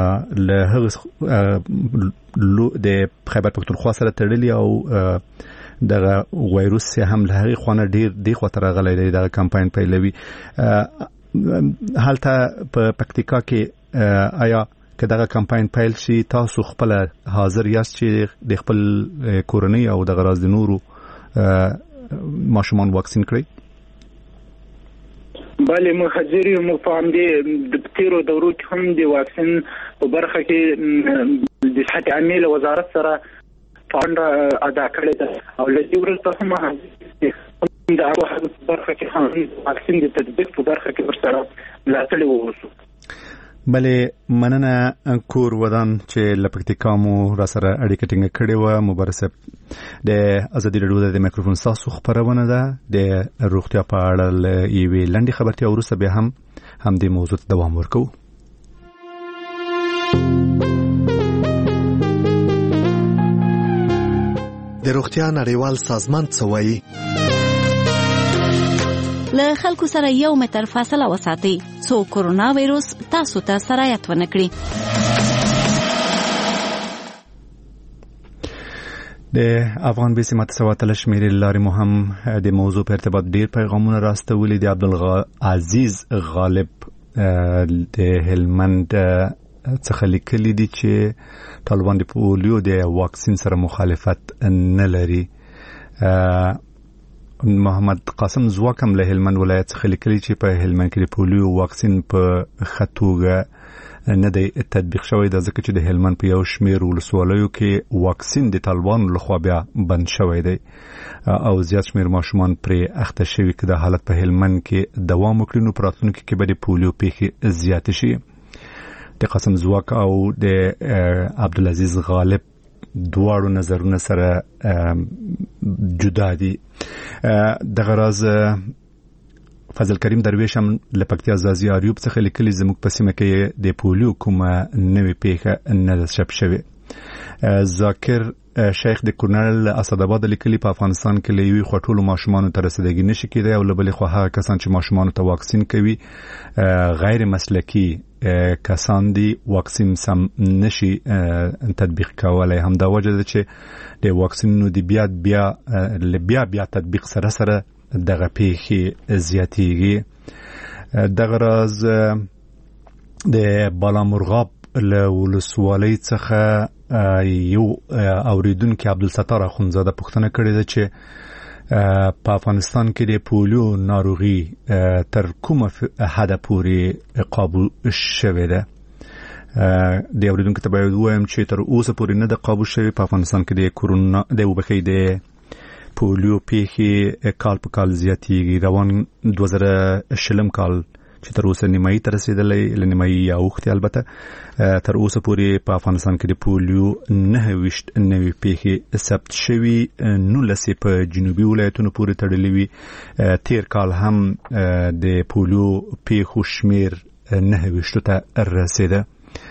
[SPEAKER 1] له هغه د خیبر پختونخوا سره تړلي او دغه وایروس هم له هغې خوا نه ډېر دې خواته راغلی دی دغه کمپاین پیلوي. هلته په پکتیکا کې آیا که دغه کمپاین پیل شي تاسو خپل حاضر یاست چې د خپل کورنۍ او دغه راز د نورو ماشومان واکسین کړئ؟
[SPEAKER 11] بله موږ حاضر یو. موږ په همدې د تېرو دورو کې هم د واکسین په برخه کې د صحت عامې له وزارت سره فعال ادا کړې ده او له دې وروسته هم د هغو برخه کې هم واکسین د تطبیق په برخه کې ورسره ملاتړ ووسو.
[SPEAKER 1] بله مننه کور ودان چې لپکتیکا مو را سره اړیکه ټینګه کړې وه. مبارک صاحب د ازادي راډیو د میکروفون تاسو خبرونه ده د روغتیا په اړه یوې لنډې خبرتیا وروسته بیا هم دې موضوع ته دوام ورکوو.
[SPEAKER 12] د روغتیا نړیوال سازمان څه وایي؟
[SPEAKER 2] له خلکو سره 1 متر فاصله وساتئ څو کورونا وایروس تاسو ته سرایت ونه کړي.
[SPEAKER 1] د افغان بي سي متساواتله شمیرې لارې مو هم د موضوع په ارتباط ډیر پیغامونه راستولي دي. عبدالعزیز غالب د هلمند څخه لیکلي دي چې طالبان د پولیو د واکسین سره مخالفت نه لري. محمد قاسم زواکم له هلمند ولایت څخه لیکلي چې په هلمند کې د پولیو واکسین په خطوګه نه دی تطبیق شوی دا ځکه چې د هلمند په یو شمیر ولسوالیو کې واکسین د طالبانو لخوا بیا بند شوی دی او زیات شمیر ماشومان پرې اخته شوي که د حالت په هلمند کې دوام وکړي نو په راتلونکي کې به د پولیو پیښې زیاتې شي. د قاسم زواک او د عبدالعزیز غالب دواړو نظرونه سره جدا دي. دغه راز فضل کریم درویش هم لپکتیا زازی آریوب څخه لیکلي زموږ په سیمه کې د پولیو کومه نوې پیښه نه ده ثبت شوې. ذاکر شیخ د کورنل اسداباد لیکلي په افغانستان کې له یوې خوا ټولو ماشومانو ته رسیدګي نشي کېدی او له بلې خوا هغه کسان چې ماشومانو ته واکسین کوي غیر مسلکي کسان دي واکسین سم نشي تطبیق کولای. همدا وجه ده چې د واکسینونو د بیا تطبیق سره سره دغه پیښې زیاتېږي. دغه راز د بالامرغاب له ولسوالۍ څخه یو اوریدونکي عبدالستار اخونزاده پوښتنه کړې ده چې په افغانستان کې د پولیو ناروغي تر کومه حده پورې قابو شوې ده. د اوریدونکو ته باید ووایم چې تر اوسه پورې نه ده قابو شوې. په افغانستان کې د کورونا د پولیو پیښې کال په کال زیاتېږي. روان 2020 کال چې تر اوسه نیمایي ته رسیدلی نیمایي یا اوښتې البته تر اوسه پورې په افغانستان کې د پولیو 29 نوې پیښې ثبت شوي 19 په جنوبي ولایتونو پورې تړلې وي. تیر کال هم د پولیو پیښو شمیر 29 ته رسیده.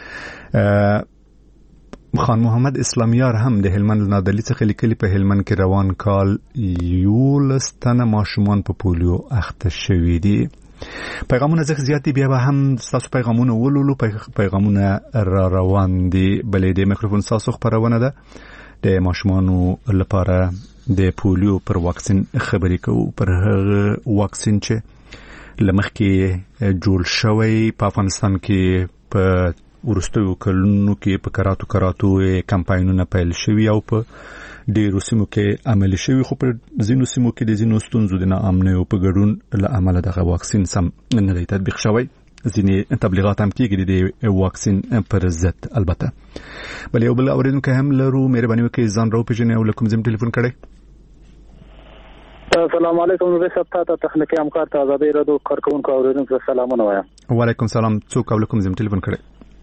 [SPEAKER 1] خان محمد اسلامیار هم د هلمند نادلی څخه لیکلي په هلمند کې روان کال 11 تنه ماشومان په پولیو اخته شوي دي. پیغامونه زخ زیاتی بیا به هم تاسو پیغامونه ولولو. پیغامونه را روان دي. بلې د میکروفون تاسو خبرونه ده د ماشومانو لپاره د پولیو پر واکسین خبرې کوو. پر هغه واکسین چې لمخکې جوړ شوی په افغانستان کې په ورستیو کلونو کې په کراتو کمپاینونه پیل شوي او په ډیرو سیمو کې عملي شوي خو په ځینو سیمو کې د ځینو ستونزو د ناامنۍ او په ګډون له امله دغه واکسین سم نه دی تطبیق شوی. ځینې تبلیغات هم کېږي د واکسین پر ضد. البته بل یو بل اوریدونکی هم لرو. مهرباني وکړئ ځان راوپېژنئ او له کوم ځای ټلیفون کړئ؟
[SPEAKER 13] السلام علیکم. زه ستا ته تخنیکي همکار ته ازادي راډیو کارکونکو اوریدونکو سلامونه وایم.
[SPEAKER 1] وعلیکم سلام. څوک او له کوم ځای ټلیفون کړئ؟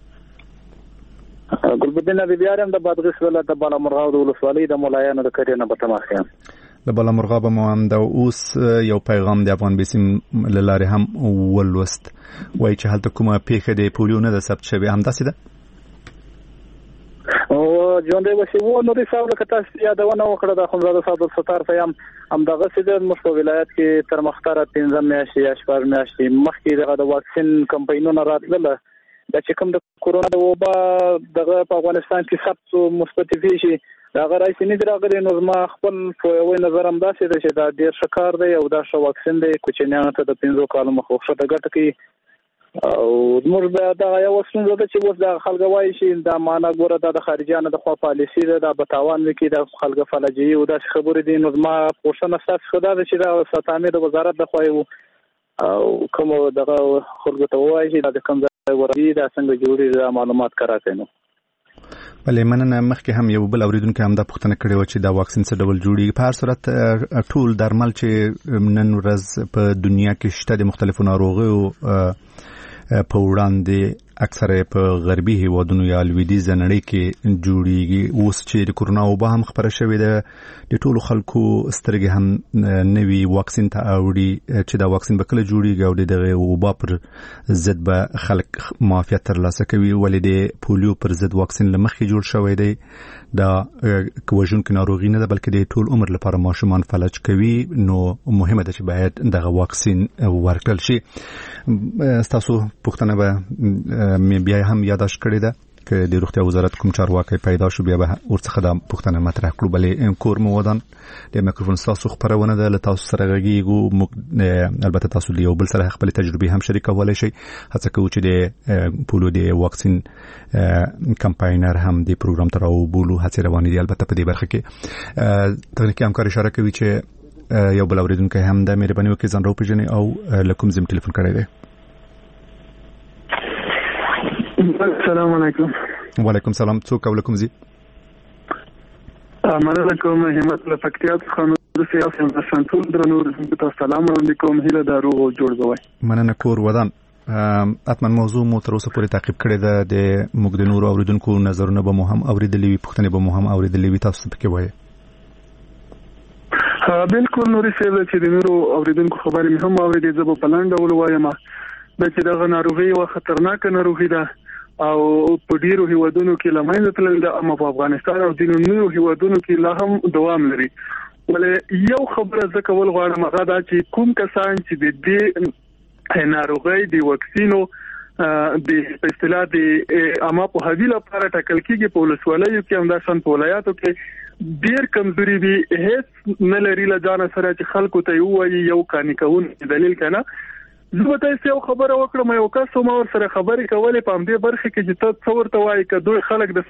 [SPEAKER 13] ګلبدین نبی بیارم د بادغیس ولایت د بالامرغاب د ولسوالۍ د مولایانو د کریانه په تماس یم.
[SPEAKER 1] د بالامرغاب مو هم د اوس یو پیغام د افغان بي سي لاره هم ولوست وایي چې هلته کومه پیښه د پولیو نه ده ثبت شوې. همداسې ده
[SPEAKER 13] او ژوندی وشي و نو د صاحب لکه تاسو یادونه وکړه د اخوندزاده صاحب ستار فیم همدغسې د موږ په ولایت کې تر مختاره 15 میاشتې یا 14 میاشتې مخکې دغه د واکسین کمپاینونه راتلله دا چې کوم د کورونا د وبا دغه په افغانستان کې ثبت مثبت شي دا غراښي نه راغلي نو ما خپل په نظر هم داسې ده چې دا ډیر شکار دی او دا شو واکسین دی کوچنیانو ته د 15 کالو مخه د ګټه کې او موږ دا یو وسن زده چې اوس د خلک وایي چې دا معنا ګوره د خارجيانو د خوا پالیسي ده د بتاوان وکي د خلک فلجي او د خبرې دي نو ما پوښتنه ستاسو خدا ده چې د ساتامې د وزارت د خوا او کوم دغه خلکو ته وایي چې د کوم ځای ورغی دا څنګه جوړي د معلومات کراته نو
[SPEAKER 1] بلې مننه مخکې هم یو بل اوریدونکو هم دا پوښتنه کړې و چې دا واکسین څه ډول جوړیږي په هر صورت ټول درمل چې نن ورځ په دنیا کې شته د مختلفو ناروغیو په وړاندې اکثره په غربي هیوادونو یا لویدیځ نړۍ کې جوړیږي اوس چې د کورونا وبا هم خبره شوې ده د ټولو خلکو سترګې هم نوي واکسین ته اوړي چې دا واکسین به کله جوړیږي او دغه وبا پر ضد به خلک معافیت ترلاسه کوي ولې د پولیو پر ضد واکسین لمخې جوړ شوی دی دا کوژونکو ناروغي نه ده بلکې د ټول عمر لپاره ماشومان فلج کوي نو مهمه ده چې باید دغه واکسین ورکړل شي تاسو پوښتنه به بیا هم یاداش کړی ده چې د روغتیا وزارت کوم چارواکي پیدا شو بیا به ورڅخه د پوښتنه مطرح کړو بلې کور مو ودان د میکروفون تاسو خبرونه ده له تاسو سره غږیږو البته تاسو یو بل سره خپل تجربه هم شریکولای شئ هڅه کوو چې د پولو د واکسین کمپاینر هم د پروګرام تر او بولو هڅه روانې دي البته په دې برخه کې تخنیکی همکار اشاره کوي چې یو بل اوریدونکو هم د مهرباني وکړئ ځان راوپېژنئ او لکم زم ټلیفون کړی دی
[SPEAKER 14] السلام علیکم.
[SPEAKER 1] وعلیکم السلام. څوک ولیکم زی؟
[SPEAKER 14] مننه کوم همت له پکتیا څخه نور سیاسي هم سنټول درنو تاسو سلام علیکم هیله دارو جوړوي.
[SPEAKER 1] مننه کور ودان. اتمن موضوع مو تر اوسه پورې تعقیب کړی ده د موږ د نورو اوریدونکو نظرونه به مو هم اوریدلې وي پوښتنې به مو هم اوریدلې وي تاسو پکې وایي.
[SPEAKER 14] بالکل نوري سیل چې د نورو اوریدونکو خبرې هم اوریدې زه په لاندې ول وایم چې دغه ناروغي او خطرناک ناروغي ده او په ډیرو هیوادونو کې لمنځه تلل ده اما په افغانستان او د نورو هیوادونو کې لا هم دوام لري ولې یو خبره ځکه کول غواړم هغه دا چې کوم کسان چې د دې ناروغي د واکسینو د اصطلاح د اما په هوی لپاره ټاکل کېږي په ولسوالیو کې هم د شان په ولایاتو کې ډیر کمزوري دي هیڅ نه لري له ځان سره چې خلکو ته وایي یو کانی کوون دلیل کنه زه به یو خبره وکړم یو کس ما ور سره خبرې کولې په همدې برخه کې چې ته څور ته وایي که دوی خلک د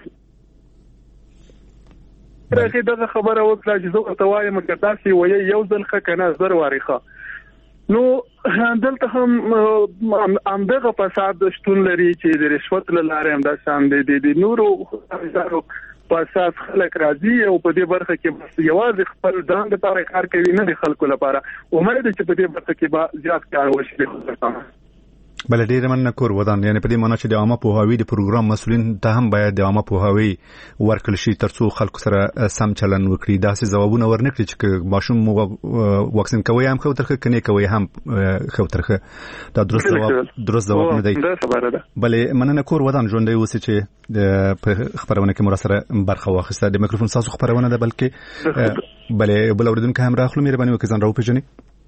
[SPEAKER 14] راځي دغه خبره وکړه چې زه ته وایم چې تاسو وایي یو ځل خکنه زر واریخه نو دلته هم همدغه فساد شتون لري چې د رشوت لاره هم دا شان دي نورو په اساس خلک راځي او په دې برخه کې بس یوازې خپل ځان لپاره کار کوي نه د خلکو لپاره امید ده چې په دې برخه کې به زیات کار وشي.
[SPEAKER 1] بل ډیر من کور ودان یعنی په دې معنی چې د عامه پوهاوی د پروګرام مسولین ته هم باید د عامه پوهاوی ورکړل شي ترڅو خلکو سره سم چلن وکړي داسې ځوابونه ورنکړي چې ماشوم واکسین کوي هم خو ترخه کني کوي هم خو ترخه دا درست جواب نه دی. بلې مننه کور ودان ژوندۍ اوسې چې په خبرونه کې مرسته برخه واخیسته د میکروفون تاسو خبرونه ده بلکې بلې بل اوریدونکو هم راخلو مهرباني وکړئ ځان راوپېژنئ.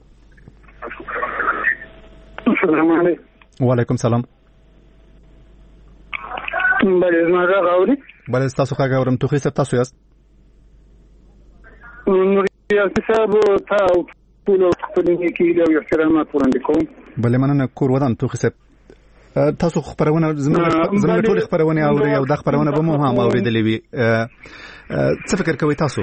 [SPEAKER 14] السلام علیکم.
[SPEAKER 1] وعلیکم سلام.
[SPEAKER 14] بله زما غاوري.
[SPEAKER 1] بله تاسو ښه غاورم توخی صاحب تاسو یاست؟
[SPEAKER 14] نوري صاحب تاسو ټول خپلې کې یو احترامات وړاندې کوم.
[SPEAKER 1] بله مننه کور ودان توخی صاحب تاسو خبرونه زموږ ټول خبرونه اوري او د خبرونه به مو هم اوریدلې وي څه فکر کوئ تاسو؟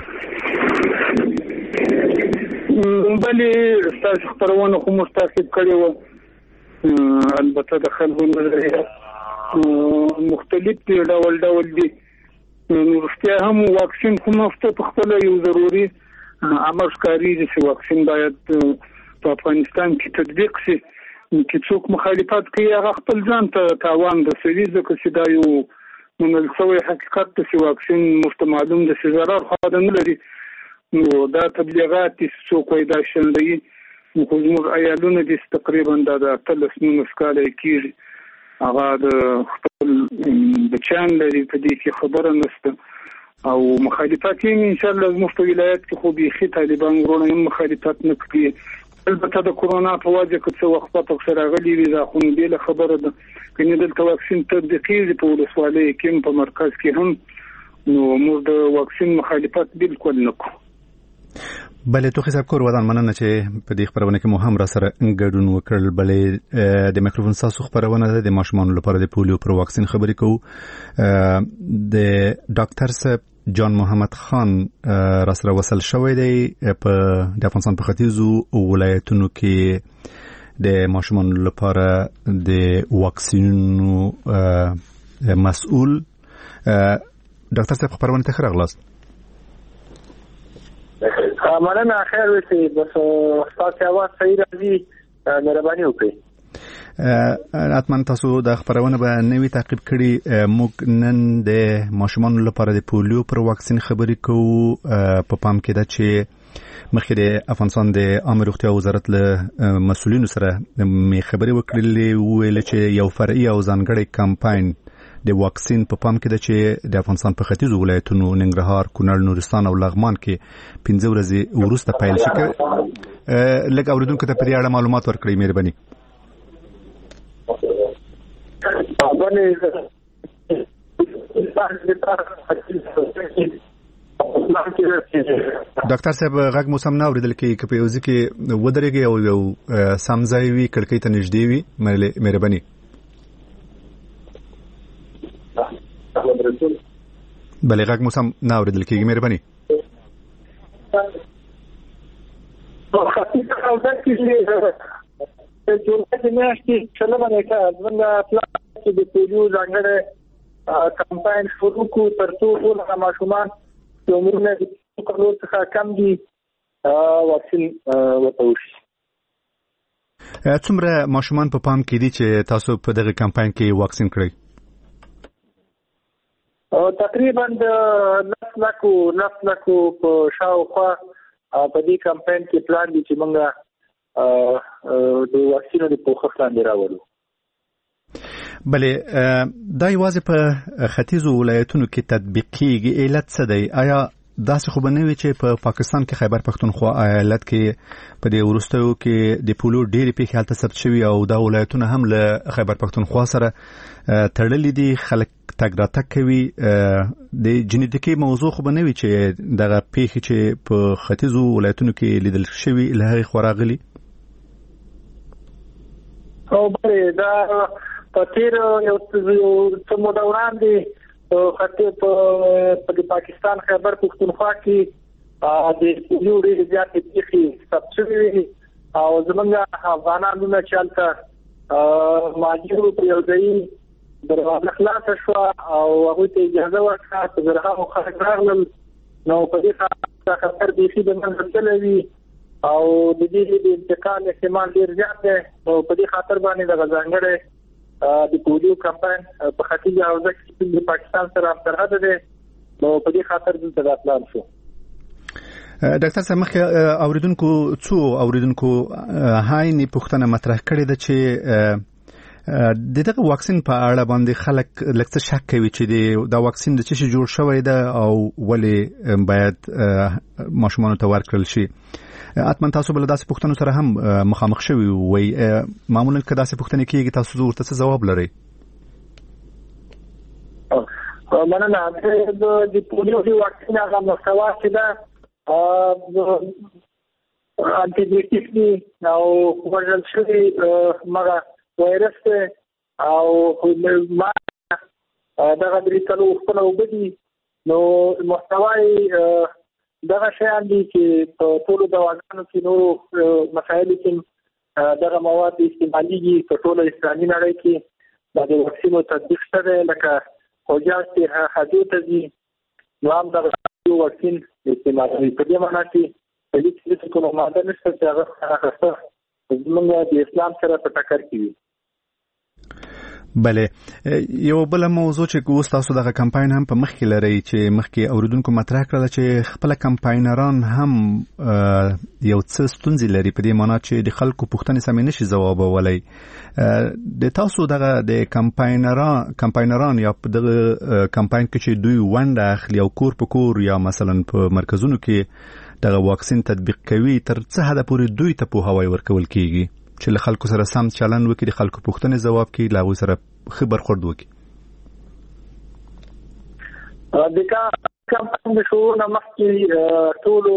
[SPEAKER 14] بله تاسو خبرونه خو مستقیم کړی و البته د خلکو نظریه مختلف دي ډول دي روغتیا هم واکسین کوم هفته په خپل یو ضروري امر ښکاري چې واکسین باید په افغانستان کې تطبیق شي چې څوک مخالفت کوي هغه خپل ځان ته تاوان رسوي ځکه چې دا یو منل شوی حقیقت دی چې واکسین مفت معلوم د ضرر خو نه لري نو دا تبلیغات څوک وایي دا شندي نو زموږ عیالونه دي تقریبا د 13 کاله کېږي هغه د خپل بچیان لري په دې کې خبره نشته او مخالفت یې ان شاء الله زموږ په ولایت کې خو بيخي طالبان ورونه هم مخالفت نه کوي البته د کورونا په وجه کې څه وخت په سره غلي وي دا خو نه خبره ده کني دلته واکسین تطبیقي په ولسوالۍ کې په مرکز کې هم نو موږ د واکسین مخالفت بالکل نه کوو.
[SPEAKER 1] بلې توخي صاحب کور ودان مننه چې په دې خبرونه کې مو هم را سره ګډون وکړل. بلې د میکروفون تاسو خبرونه ده د ماشومانو لپاره د پولیو پر واکسین خبرې کوو. د ډاکټر صاحب جان محمد خان را سره وصل شوی دی په د افغانستان په ختیځو ولایتونو کې د ماشومانو لپاره د واکسینونو مسؤل. ډاکټر صاحب خبرونه ته راغلاست.
[SPEAKER 8] مننه خیر وسی بس تاسو اواز صحیح راځي مهرباني وکړئ.
[SPEAKER 1] اتمن تاسو د خبرونه به نوی تعقیب کړي. موږ نن د ماشومانو لپاره د پولیو پر واکسین خبرې کوو. په پام کې ده چې مخکې د افغانستان د عامه روغتیا وزارت له مسؤلینو سره مې خبرې وکړلې، ویل چې یو فرعي او ځانګړی کمپاین د واکسین په پام کې ده چې د افغانستان په ختیځو ولایتونو ننګرهار، کونړ، نورستان او لغمان کې 15 ورځې وروسته پیل شي. لږ اوریدونکو ته په دې اړه معلومات ورکړئ مهرباني. ډاکټر صاحب غږ مو سم نه اوریدل کېږي، که په یو ځای کې ودرېږئ او یو سم ځای وي کړکۍ ته نږدې وي مهرباني. بلې غږ مو سم نه اوریدل کېږي مهرباني.
[SPEAKER 8] د پولیو ځانګړی کمپاین شروع کړو ترڅو ټول ماشومان چې عمرونه د کلو څخه کم دي واکسین ورته وشي.
[SPEAKER 1] څومره ماشومان په پام کې دي چې تاسو په دغه کمپاین کې واکسین کړئ؟
[SPEAKER 8] تقریبا د 9 لکو په شاوخوا په دې کمپاین کې پلان دي چې موږ د واکسینو د پوښښ لاندې راوړو.
[SPEAKER 1] بلې دا یوازې په ختیځو ولایتونو کې تطبیق کیږي. علت څه دی؟ آیا داسې خو به نه وي چې په پاکستان کې خیبر پښتونخوا ایالت کې په دې وروستیو کې د پولیو ډېرې پیښې هلته ثبت شوي او دا ولایتونه هم له خیبر پښتونخوا سره تړلي دي، خلک تګ راتګ کوي. د جنیټیکي موضوع خو به نه وي چې دغه پیښې چې په ختیځو ولایتونو کې لیدل شوي له هغې خوا راغلي؟
[SPEAKER 8] او بلې دا په تیر یو څه موده وړاندې په پاکستان خیبر پښتونخوا کې د پولیو ډېرې زیاتې پیښې ثبت شوې او زموږ افغانانو نه چې هلته مهاجرو په یو ځای دروازه خلاصه شوه او هغوی ته اجازه ورکړه چې زرهاو خلک راغلل. نو په دې خطر بیخي د منځه تللی وي او د دې د انتقال احتمال ډېر زیات دی. نو په دې خاطر باندې دغه ځانګړی د پولیو کمپاین په ختیځه حوزه کې د پاکستان سره هم سرحد دی. نو په دې خاطر دلته دا پلان شو.
[SPEAKER 1] ډاکټر صاحب مخکې څو اوریدونکو هایني پوښتنه مطرح کړې ده چې د دغه واکسین په اړه باندې خلک لږ څه شک کوي چې دا واکسین د څه شي جوړ شوی ده او ولې باید ماشومانو ته ورکړل شي. اتمن تاسو بل داسې پوښتنو سره هم مخامخ شوي وي. معمولا که داسې پوښتنې کېږي تاسو ورته څه ځواب لرئ؟
[SPEAKER 8] مننه. د پولیو د واکسین هغه محتوا چې ده انټي بیوټیک دي او وژل شوي مغه وایرس دی او ما دغه درې څلور خپله اوبه دي. نو محتوا یې دغه شیان دي چې په ټولو دواګانو کې نورو مسایلو کې دغه مواد استعمالیږي. په ټوله اسلامي نړۍ کې دا د واکسینو تطبیق شته دی، لکه حجاج چې حجو ته ځي نو هم دغه واکسین استعمالوي. په دې معنا چې په دې کې چې کومه ماده نشته چې هغه زموږ د اسلام سره په ټکر کې وي.
[SPEAKER 1] بلې یو بل موضوع چې اوس تاسو دغه کمپاین هم په مخ کې لرئ چې مخکې اوریدونکو مطرح کړل چې خپل کمپاینران هم یو څه ستونزې لري، په دې معنی چې د خلکو پوښتنې سمې نشي ځوابولی. د تاسو دغه د کمپاینران یا په دغه کمپاین کې چې دوی ونډه اخلي او کور په کور یا مثلا په مرکزونو کې دغه واکسین تطبیق کوي، تر څه حده پورې دوی ته پوهاوی ورکول کیږي چې له خلکو سره سم چلند وکړي، د خلکو پوښتنې ځواب کړي، له هغوی سره ښه برخورد وکړي؟
[SPEAKER 13] د کمپاین د شروع نه مخکې ټولو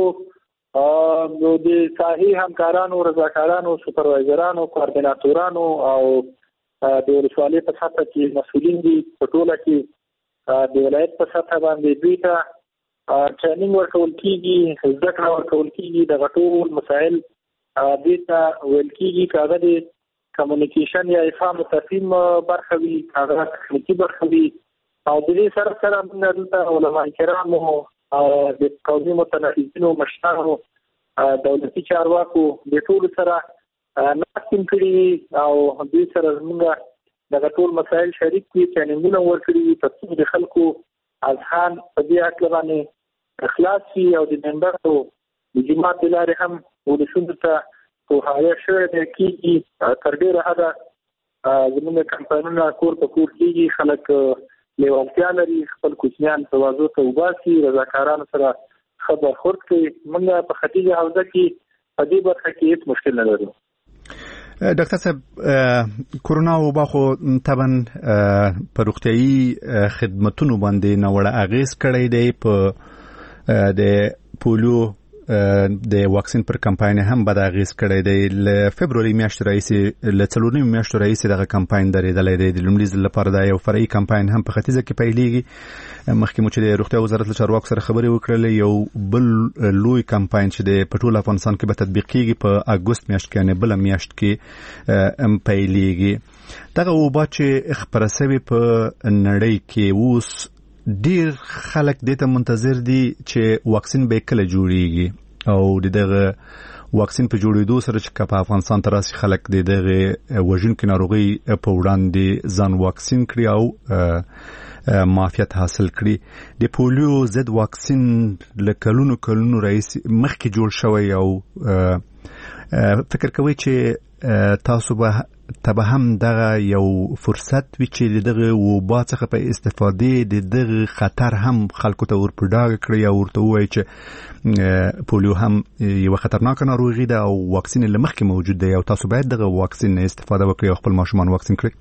[SPEAKER 13] د ساحې همکارانو، رضاکارانو، سوپروایزرانو، کوارډیناټورانو او د ولسوالۍ په سطحه کې مسؤلین دي په ټوله کې د ولایت په سطحه باندې دوی ته ټریننګ ورکول کېږي، زده کړه ورکول کېږي، دغه ټول مسایل دوی ته ویل کېږي که هغه د کمیونیکیشن یا افهام و تفهیم برخه وي، هغه تخنیکي برخه وي. او د دې سره سره موږ دلته علما کرامو او د قومي متنفذینو مشرانو، دولتي چارواکو د ټولو سره ناستې کړي او دوی سره موږ دغه ټول مسایل شریک کړي، ټریننګونه ورکړي تر څو د خلکو اذهان په دې اړه باندې خلاص شي او د ممبرانو د جماعت له لارې هم ولسونو ته پوهاوی شوی دی کېږي. تر ډېره حده زموږ کمپاینونه کور په کور کېږي، خلک لیوالتیا لري خپل کوچنیان توازو ته وباسي، رضاکارانو سره ښه برخورد کوي. موږ په ختیځه حوزه کې په دې برخه کې هیڅ مشکل نه لرو.
[SPEAKER 1] ډاکټر صاحب، کورونا وبا خو طبعا په روغتیايي خدمتونو باندې نوړه اغیز کړی دی. په د پولیو د واکسین پر کمپاین هم بد اغیز کړی دی. ل فبروري میاشتې راځي ل 4 میاشتو راځي دغه کمپاین درېدلې دی. د لومړي ځل لپاره دا یو فرعي کمپاین هم په ختیځه کې پیلېږي. مخکې مو چې د روغتیا وزارت له چارواکو سره خبرې وکړلې، یو بل لوی کمپاین چې د پټول افغانستان کې به تطبیق کېږي په اګوست میاشت کې، یعنې بل میاشت کې پیلېږي. دغه وبا چې خبره شوی په نړۍ کې اوس ډیر خلک دې ته منتظر دي چې واکسین به کله جوړیږي او دغه واکسین په جوړېدو سره چې په افغانستان ته راسي خلک دغه وژونکو ناروغي په وړاندې ځان واکسین کړي او معافیت حاصل کړي. د پولیو ضد واکسین له کلونو راځي مخکې جوړ شوی او فکر کوي چې تاسو به هم دغه یو فرصت وي چې دغه وبا څخه په استفادې د دغه خطر هم خلکو ته ورپډاګ کړی او ورته وایي چې پولیو هم یو خطرناک ناروغي ده او واکسین له مخکې موجود دی او تاسو باید دغه واکسین استفاده وکړئ او خپل ماشومان واکسین کړئ.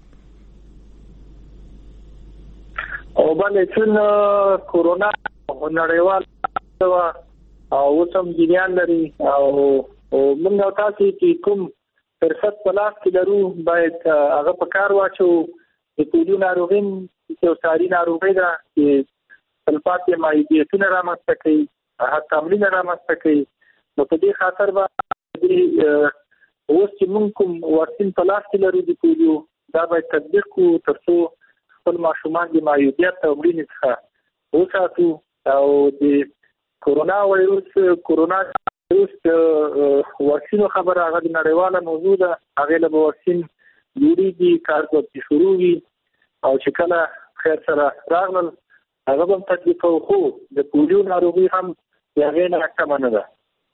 [SPEAKER 13] او باندې چې کورونا نړیوال او سم جریان لري او موږ تاسو چې کوم فرصت په لاس کې لرو باید هغه په کار واچو. د پولیو ناروغي یو ساري ناروغي ده چې تلپاتې مایعاتونه رامنځته کوي، حملونه رامنځته کوي. نو په دې خاطر باندې اوس چې موږ کوم واکسین په لاس کې لرو د پولیو دا باید تطبیق کړو تر څو خپل ماشومان د مایعات او مړینې څخه وساتو. او د کورونا وایروس واکسین خبره هغه د نړیواله موضوع ده، هغه له واکسین جوړیږي، کار کوي شروع وي او چې کله خیر سره راغلل هغه هم تطبیق خو د پولیو ناروغي هم هغه نه کم نه ده.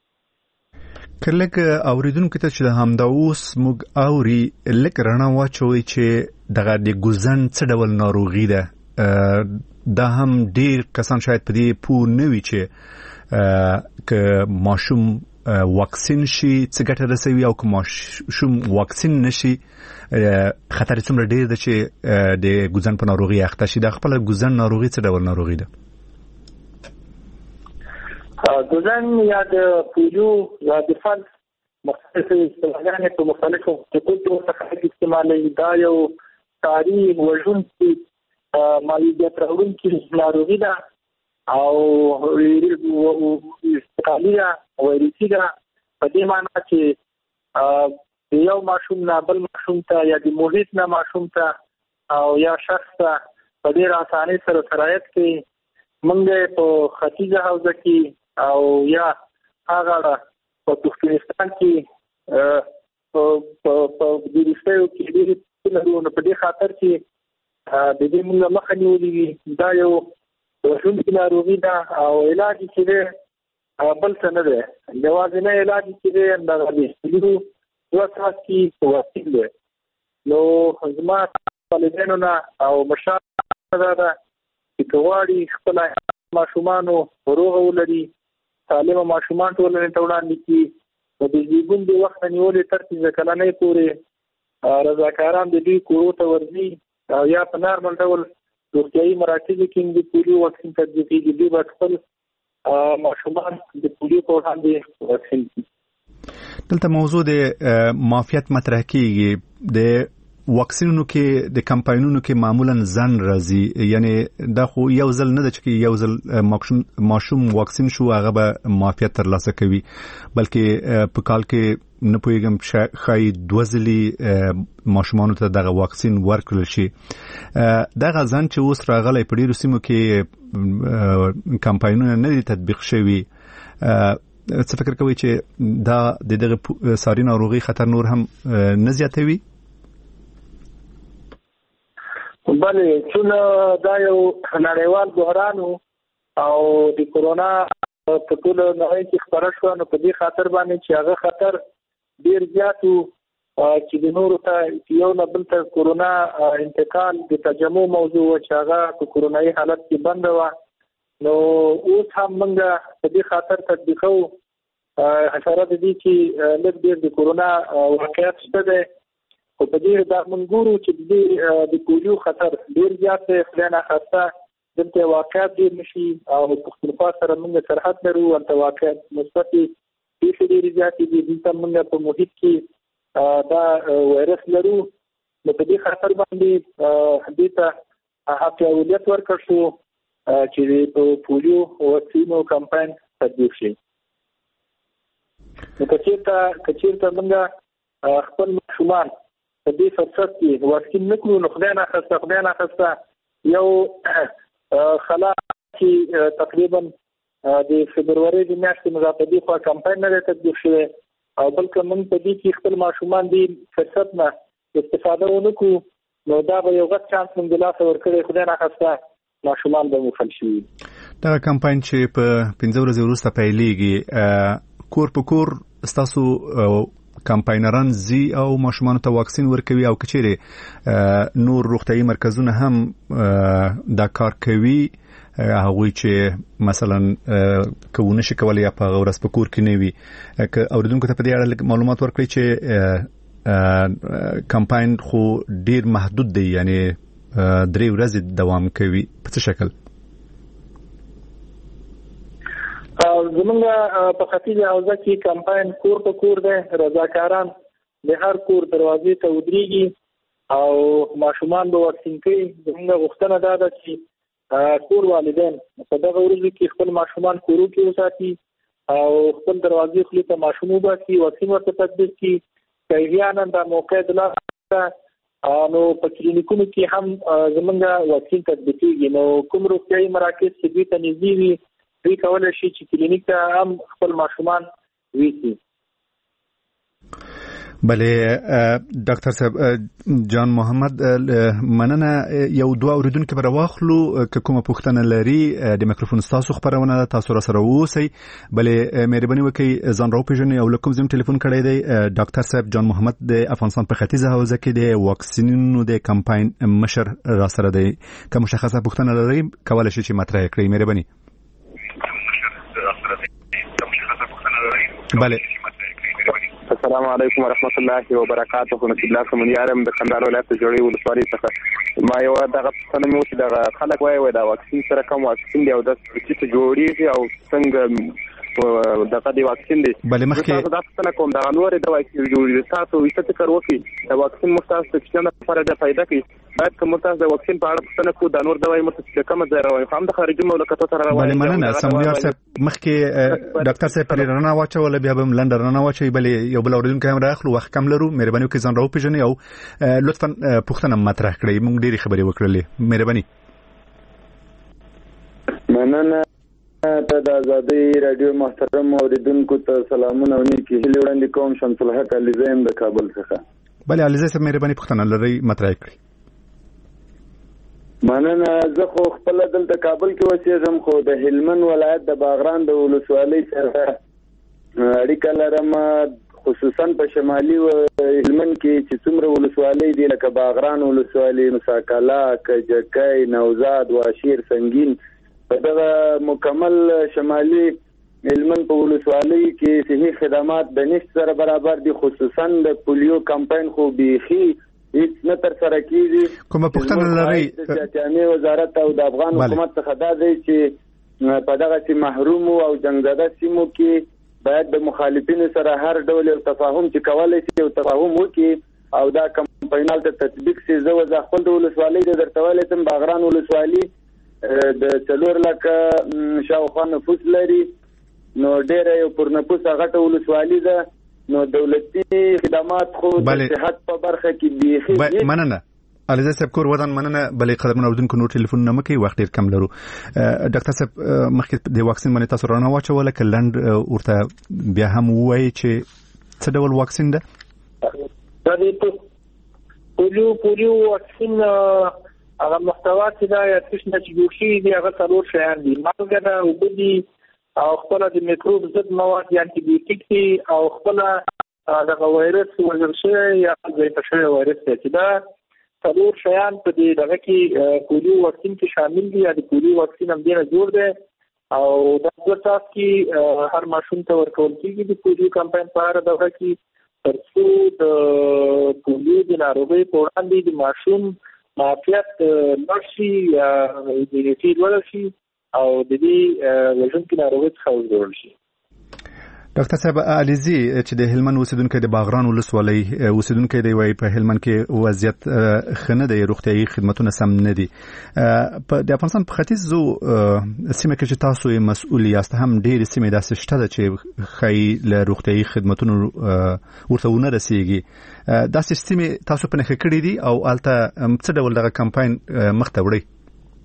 [SPEAKER 1] کله اوریدونکو ته چې همدا اوس موږ اوري لکه رڼا واچوي چې دغه د ګوزن څه ډول ناروغي ده، دا هم ډیر کسان شاید په دې پوه نه وي چې که ماشوم واکسین شي څه ګټه رسوي او که ماشوم واکسین نشي خطر څومره ډیر ده چې د ګوزن په ناروغي اخته شي. د خپل ګوزن ناروغي څه ډول ناروغي ده؟
[SPEAKER 13] ګوزن یا د پولیو یا د فلس مختلفې اصطلاحګانې په مختلفو ټکو څخه استعمالوي. دا یو ساري وژونکي مایعات راوړونکې ناروغي ده او استقالي ده، وایرسي ده. په دې معنی چې یو ماشوم نه بل ماشوم ته یا د محیط نه ماشوم ته او یا شخص ته په ډېر اسانۍ سره سرایت کوي. موږ په ختیځه حوزه کې او یا هغه په ترکمنستان کې په دریستیو کې ډېرې لرو. نو په دې خاطر چې د دې موږ مخه نیولې وي. دا یو وژونکې ناروغي ده او علاج چې دی بل څه نه دی، یوازینی علاج چې دی همدغه دی پولیو 2 څاڅکي واکسین دی. نو زما والدینو نه او مشرانو دا ده چې که غواړي خپل ماشومانو روغه ولري، سالمه ماشومان ټولنې ته وړاندې کړي، نو د زیږون د وخت نه نیولې تر 15 کلنۍ پورې رضاکاران د دوی کورو ته ورځي او یا په نارمل ډول روغتیايي مراکزو کې د پولیو واکسین تطبیقېږي. دوی به خپل ماشومان د پولیو په وړاندې واکسین کړي.
[SPEAKER 1] دلته موضوع د معافیت مطرح کیږي. د واکسینونو کې د کمپاینونو کې معمولا ځن راځي، یعنی دا خو یو ځل نه ده چې یو ځل ماشوم واکسین شو هغه به معافیت ترلاسه کوي، بلکې په کال کې نه پوهیږم خای دوه ځلې ماشومانو ته دغه واکسین ورکړل شي. دغه ځن چې اوس راغلی په ډیرو سیمو کې کمپاینونه نه دي تطبیق شوي، څه فکر کوي چې دا دغه ساري ناروغي خطر نور هم نه زیاتوي؟
[SPEAKER 13] بلې چون دا یو نړیوال بحران او د کورونا په ټول نړۍ کې خبره شو، نو په دې خاطر باندې چې هغه خطر ډیر زیات چې د نورو ته یو نه بل ته کورونا انتقال د تجمع موضوع چې هغه په کورونایي حالت کې بند و، نو اوس هم موږ په دې خاطر تطبیقو حشرات دي چې لږ ډیر د کورونا واقعیت شته ده. خو په دې دا منګورو چې د پولیو خطر ډیر زیات دی، خدای ناخواسته دلته واقعیت ډیر نشي او پښتونخوا سره موږ سرحد لرو، هلته واقعیت مثبتې پیښې ډېرې زیاتې دي. دلته موږ په محیط کې دا وایرس لرو، نو په دې خطر باندې دې ته حق اولویت ورکړ شو چې په پولیو واکسینو کمپاین تطبیق شي. نو که چېرته موږ خپل ماشومان په دې فرصت کې واکسین نه کړو، نو خدای ناخواسته یو خلا چې تقریبا د فبروري د میاشتې نه په دې خوا کمپاین نه تطبیق شوی، او بلکې موږ په دې کې خپل ماشومان دې فرصت نه استفاده ونه کړو، نو دا به یو غټ چانس موږ د لاسه ورکړی. خدای ناخواسته ماشومان به مفل شي.
[SPEAKER 1] دا کمپاین چې په 15 ورځې وروسته پیلېږي، کور په کور ستاسو کمپاینران زی او ماشومان ته واکسین ورکوي، او کچېره نور روغتیايي مرکزونه هم دا کار کوي، هغوی چې مثلا کوونه شي کولای یا په ورځ په کور کې نه وي. که اوریدونکو ته په دې اړه معلومات ورکړي چې کمپاین خو ډیر محدود دی، یعنی 3 ورځې دوام کوي، په څه شکل؟
[SPEAKER 13] زمونږ په ختیځه حوزه کې کمپاین کور په کور دی، رضاکاران د هر کور دروازې ته ودرېږي او ماشومان به واکسین کوي. زمونږ غوښتنه دا ده چې کور والدین په دغه ورځو کې خپل ماشومان کورو کې وساتي او خپل دروازې خولې ته ماشوم وباسي، واکسین ورته تطبیق کړي. که احیانا دا موقع د لاسه نو په کلینیکونو کې هم زمونږ واکسین تطبیقېږي، نو کوم روغتیايي مراکز چې دوی ته نږدې وي دوی کولی شي چې کلینیک ته هم خپل ماشومان ویسي.
[SPEAKER 1] بله ډاکټر صاحب جان محمد، مننه. یو دوه اوریدونکو به راواخلو، که کومه پوښتنه لري د میکروفون ستاسو خبرونه ده، تاسو را سره اوسئ. بله مهرباني وکړئ ځان راوپېژنئ او له کوم ځای ټلیفون کړی دی. ډاکټر صاحب جان محمد د افغانستان په ختیځه حوزه کې د واکسینونو د کمپاین مشر را سره دی. که مشخصه پوښتنه لرئ کولی شئ چې مطرح کړئ. مهرباني. بله.
[SPEAKER 15] السلام علیکم ورحمت الله وبرکاته. نصیب الله سمونیارم د کندهار ولایت جوړې ولسوالۍ څخه. ما یو دغه څنګه مو چې دغه خلک وایي دا واکسین سره کوم واکسین دی او د چې جوړیږي او څنګه دغه دی واکسین دی.
[SPEAKER 1] بله مخکې
[SPEAKER 15] دا څنګه کوم دا نور د واکسین جوړیږي تاسو ویسته فکر وکړئ دا واکسین مستاس څه لپاره د فائدہ کوي. باید کوم تاسو د واکسین په اړه څه کوم د نور دوايي متڅ کوم ځای راوي هم د خارجي مملکتونو سره راوي.
[SPEAKER 1] بله مننه. سمونیار صاحب مخکې ډاکټر صاحب پرېرنه واچول، بیا به لنډ رانه واچي. بله یو بل اوریدونکو هم راخلو، وخت کم لرو. مهرباني وکړئ ځان راوپېژنئ او لطفا پوښتنه مطرح کړئ. موږ ډېرې خبرې وکړلې. مهرباني.
[SPEAKER 16] مننه. د آزادۍ رادیو محترم اوریدونکو ته سلامونه او نیکې هیلې وړاندې کوم. شمس الحق علیزی د کابل څخه.
[SPEAKER 1] بله علیزی صاحب مهرباني پوښتنه لرئ مطرح کړئ.
[SPEAKER 16] مننه. زه خو خپل دلته کابل کې اوسېږم، خو د هلمند ولایت د باغران د ولسوالۍ سره اړیکه لرم، خصوصا په شمالي هلمند کې چې څومره ولسوالۍ دي لکه باغران ولسوالۍ، مساکالا، کجکی، نوزاد، واشیر، سنگین، په دغه مکمل شمالي هلمند په ولسوالۍ کې صحي خدمات د نشت سره برابر دي. خصوصا د پولیو کمپاین خو بیخي هیڅ نه تر سره کیږي.
[SPEAKER 1] کومه پوښتنه لرئ
[SPEAKER 16] د جامع وزارت او د افغان حکومت څخه دا دی چې په دغه سي محروم او جنگزده سیمو کې باید د مخالفینو سره هر ډول یو تفاهم چې کولای شي او تفاهم وکړي او دا کمپاینال ته تطبیق شي. زه وځه خپل د ولسوالۍ د درته ویلی تم باغران ولسوالي د 4 لکه شاوخوا نفوس لري، نو ډېره یو پر نفوسه غټه ولسوالي ده، نو دولتي خدمات خو د صحت په برخه کې بیخي
[SPEAKER 1] مننه علیزه صاحب کور ودان مننه. بلې قدرمن اوریدونکو نور ټلیفون نه مکي وخت ډیر کم لرو. ډاکټر صاحب مخکې د واکسین باندې تاسو رانه واچوله کلند ورته بیا هم وایي چې څه ډول واکسین ده؟
[SPEAKER 17] دا د پولیو واکسین هغه محتوا چې دا یا څه چې جوړ شي دی هغه څلور شیان دي. مالګه ده، اوبه دي او خپل د میکروب ضد مواد یا انټي بیوټیک دي او خپل دغه وایرس وژل شوی یا ضعیف شوی وایرس دی چې دا څلور شیان په دې دغه کې پولیو واکسین کې شامل دي. یا د پولیو واکسین هم ډېر جوړ دی او دا د تاسو کې هر ماشوم ته ورکول کېږي د پولیو کمپاین په اړه دغه کې ترڅو د پولیو د ناروغۍ په وړاندې د ماشوم معافیت نشي یا د لوړ شي او د دې وژونکي ناروغۍ څخه وژغورل شي.
[SPEAKER 1] ډاکټر صاحب علیزي چې د هلمند اوسیدونکو د باغران ولسوالۍ اوسیدونکو دی وایي په هلمند کې وضعیت ښه نه دی، روغتیايي خدمتونه سم نه دي. د افغانستان په ختیځو سیمه کې چې تاسو یې مسؤل یاست هم ډېرې سیمې داسې شته ده چې ښایي له روغتیايي خدمتونو ورته ونه رسېږي. داسې سیمې تاسو په نښه کړي دي او هلته څه ډول دغه کمپاین مخ ته وړئ؟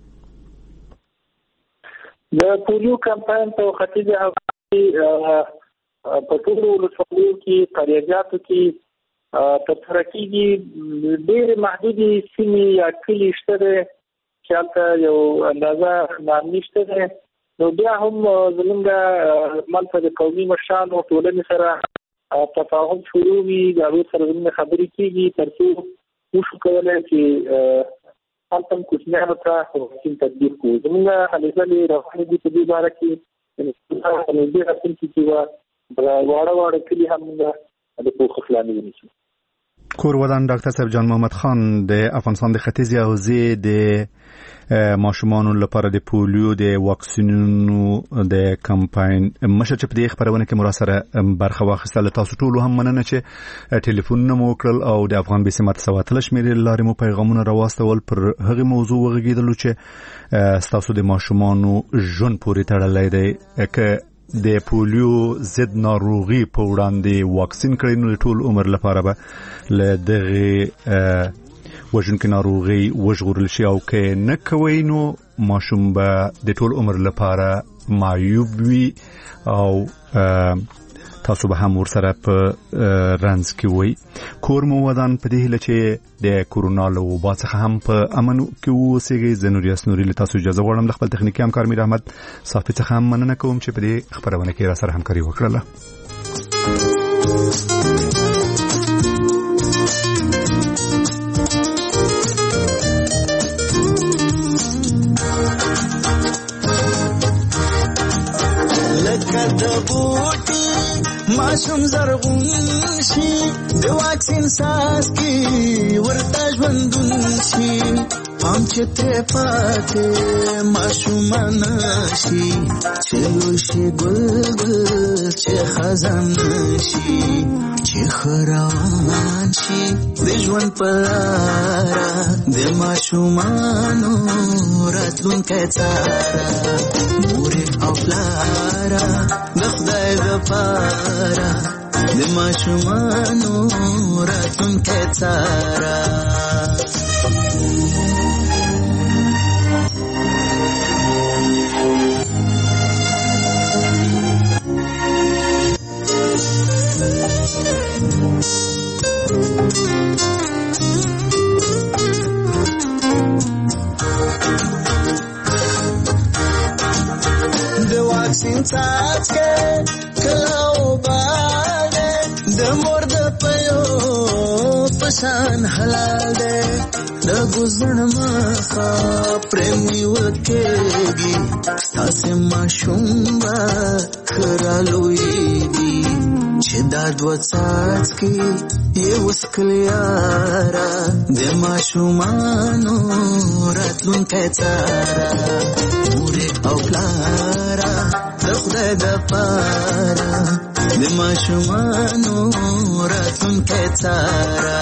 [SPEAKER 17] د پولیو کمپاین په ختیځه په ټولو ولسوالیو کې قریاجاتو کې ترسره کېږي. ډېرې محدودې سیمې یا کلي شته دی چې هلته یو اندازه نامني شته دی. نو بیا هم زمونږ ملته د قومي مشرانو ټولنې سره تفاهم شروع وي، د هغوی سره زمونږ خبرې کېږي ترڅو وشو کولی چې هلته هم کوچنیانو ته واکسین تطبیق کړو. زمونږ هلې ځلې روانې دي په دې باره کې نږدې راتلونکي کې به واړه کلی هم د پوښښ لاندې ونیسي.
[SPEAKER 1] کور ودان ډاکټر صاحب جان محمد خان د افغانستان د ختیځې حوزې د ماشومانو لپاره د پولیو د واکسینونو د کمپاین مشر چې په دې خبرونه کې مراسره برخه واخیستله. تاسو ټول هم مننه چې ټلیفونونه مو وکړل او د افغان بي سي ماته سواتل شمیرې لارې مو پیغامونه راواستول پر هغه موضوع وغږیدلو چې تاسو د ماشومانو ژوند پورې تړلی دی. که د پولیو ضد ناروغي په وړاندې واکسین کړئ نو ټول عمر لپاره به له دغه وژونکي ناروغي وژغورل شي او که نه کوئ نو ماشوم به د ټول عمر لپاره معیوب وي او تاسو به هم ورسره په رنځ کې وئ. کور مو ودان په دې هیله چې د کورونا له وبا څخه هم په امن کې واوسئ. زه نوریاس نوري له تاسو اجازه غواړم د خپل تخنیکي همکار میر احمد صافي څخه هم مننه کوم چې په دې خبرونه کې راسره همکاري وکړله.
[SPEAKER 18] मासूम زرغون شي د واکسین ساس کی ورته ژوندون شي پام چې ته پاتې ماشومان شي چې لوشي ګل چې خزان شي چې خروان شي د ژوند پلارا د ماشومان راتلونکي څارا مور او پلارا د خدای د پاره د ماشومانو راتلونکي څارا. د واکسین څاڅکي کلاو باندې د مور د پيو پسان حلال ده د ګزن مخه پرمي وکېږي تاسو ماشوم با خرالوي دي چې دا دوه څاڅکي یې وسکلیاره د ماشومانو راتلونکی څاره مورې او پلاره د خدای دپاره د ماشومانو راتلونکی څاره